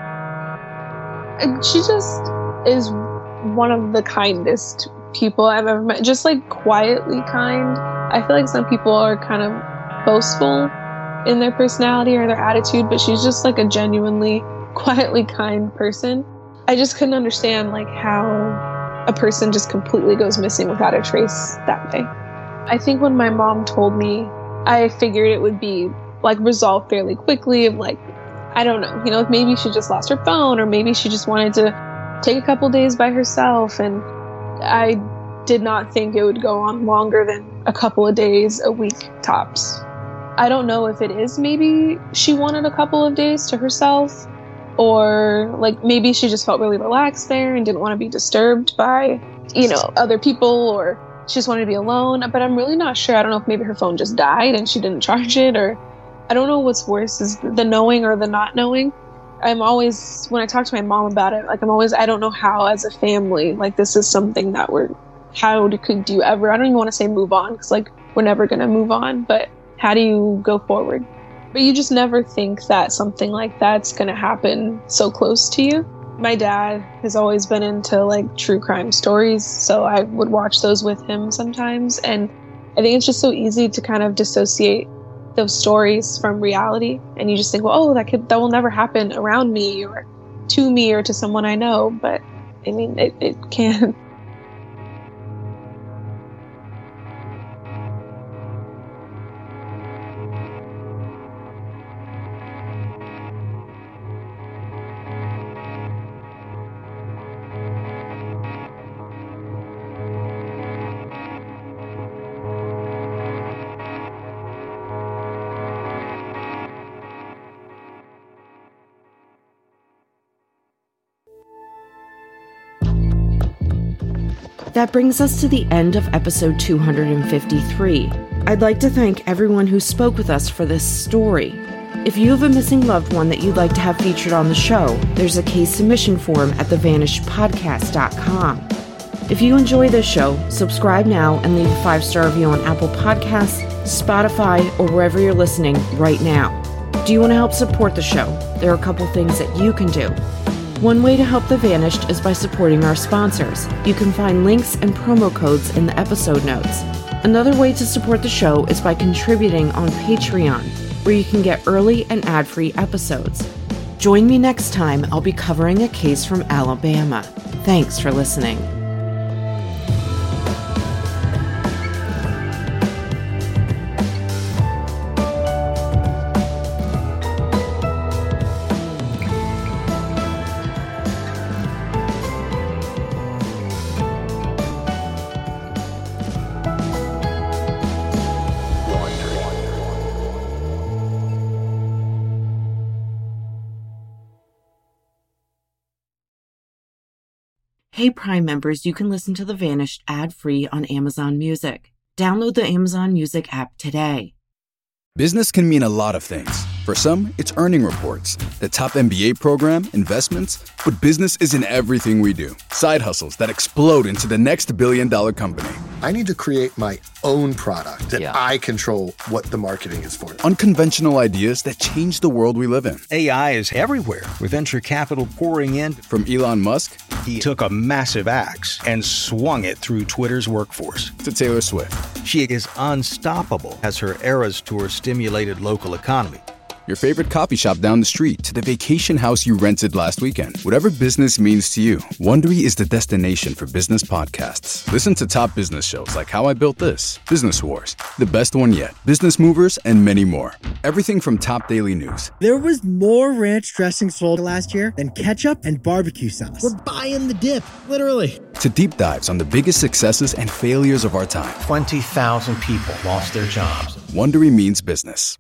She just is one of the kindest people I've ever met. Just like quietly kind. I feel like some people are kind of boastful in their personality or their attitude, but she's just like a genuinely quietly kind person. I just couldn't understand like how a person just completely goes missing without a trace that way. I think when my mom told me, I figured it would be like resolved fairly quickly of like, I don't know, you know, maybe she just lost her phone or maybe she just wanted to take a couple days by herself. And I did not think it would go on longer than a couple of days, a week tops. I don't know if it is maybe she wanted a couple of days to herself, or like maybe she just felt really relaxed there and didn't want to be disturbed by, you know, other people, or she just wanted to be alone. But I'm really not sure. I don't know if maybe her phone just died and she didn't charge it, or I don't know what's worse, is the knowing or the not knowing. I'm always, when I talk to my mom about it, like I'm always, I don't know how as a family, like this is something that we're, how do, could you ever, I don't even want to say move on, because like we're never going to move on, but how do you go forward? But you just never think that something like that's going to happen so close to you. My dad has always been into like true crime stories, so I would watch those with him sometimes. And I think it's just so easy to kind of dissociate those stories from reality. And you just think, well, oh, that could, that will never happen around me or to me or to someone I know. But I mean, it, it can. That brings us to the end of episode two hundred fifty-three. I'd like to thank everyone who spoke with us for this story. If you have a missing loved one that you'd like to have featured on the show, there's a case submission form at the vanished podcast dot com. If you enjoy this show, subscribe now and leave a five-star review on Apple Podcasts, Spotify, or wherever you're listening right now. Do you want to help support the show? There are a couple things that you can do. One way to help The Vanished is by supporting our sponsors. You can find links and promo codes in the episode notes. Another way to support the show is by contributing on Patreon, where you can get early and ad-free episodes. Join me next time. I'll be covering a case from Alabama. Thanks for listening. Hey Prime members, you can listen to The Vanished ad-free on Amazon Music. Download the Amazon Music app today. Business can mean a lot of things. For some, it's earning reports, the top M B A program, investments, but business isn't everything we do. Side hustles that explode into the next billion dollar company. I need to create my own product that Yeah. I control what the marketing is for. Unconventional ideas that change the world we live in. A I is everywhere, with venture capital pouring in. From Elon Musk, he took a massive axe and swung it through Twitter's workforce. To Taylor Swift. She is unstoppable as her Eras Tour stimulated local economy. Your favorite coffee shop down the street to the vacation house you rented last weekend. Whatever business means to you, Wondery is the destination for business podcasts. Listen to top business shows like How I Built This, Business Wars, The Best One Yet, Business Movers, and many more. Everything from top daily news. There was more ranch dressing sold last year than ketchup and barbecue sauce. We're buying the dip, literally. To deep dives on the biggest successes and failures of our time. twenty thousand people lost their jobs. Wondery means business.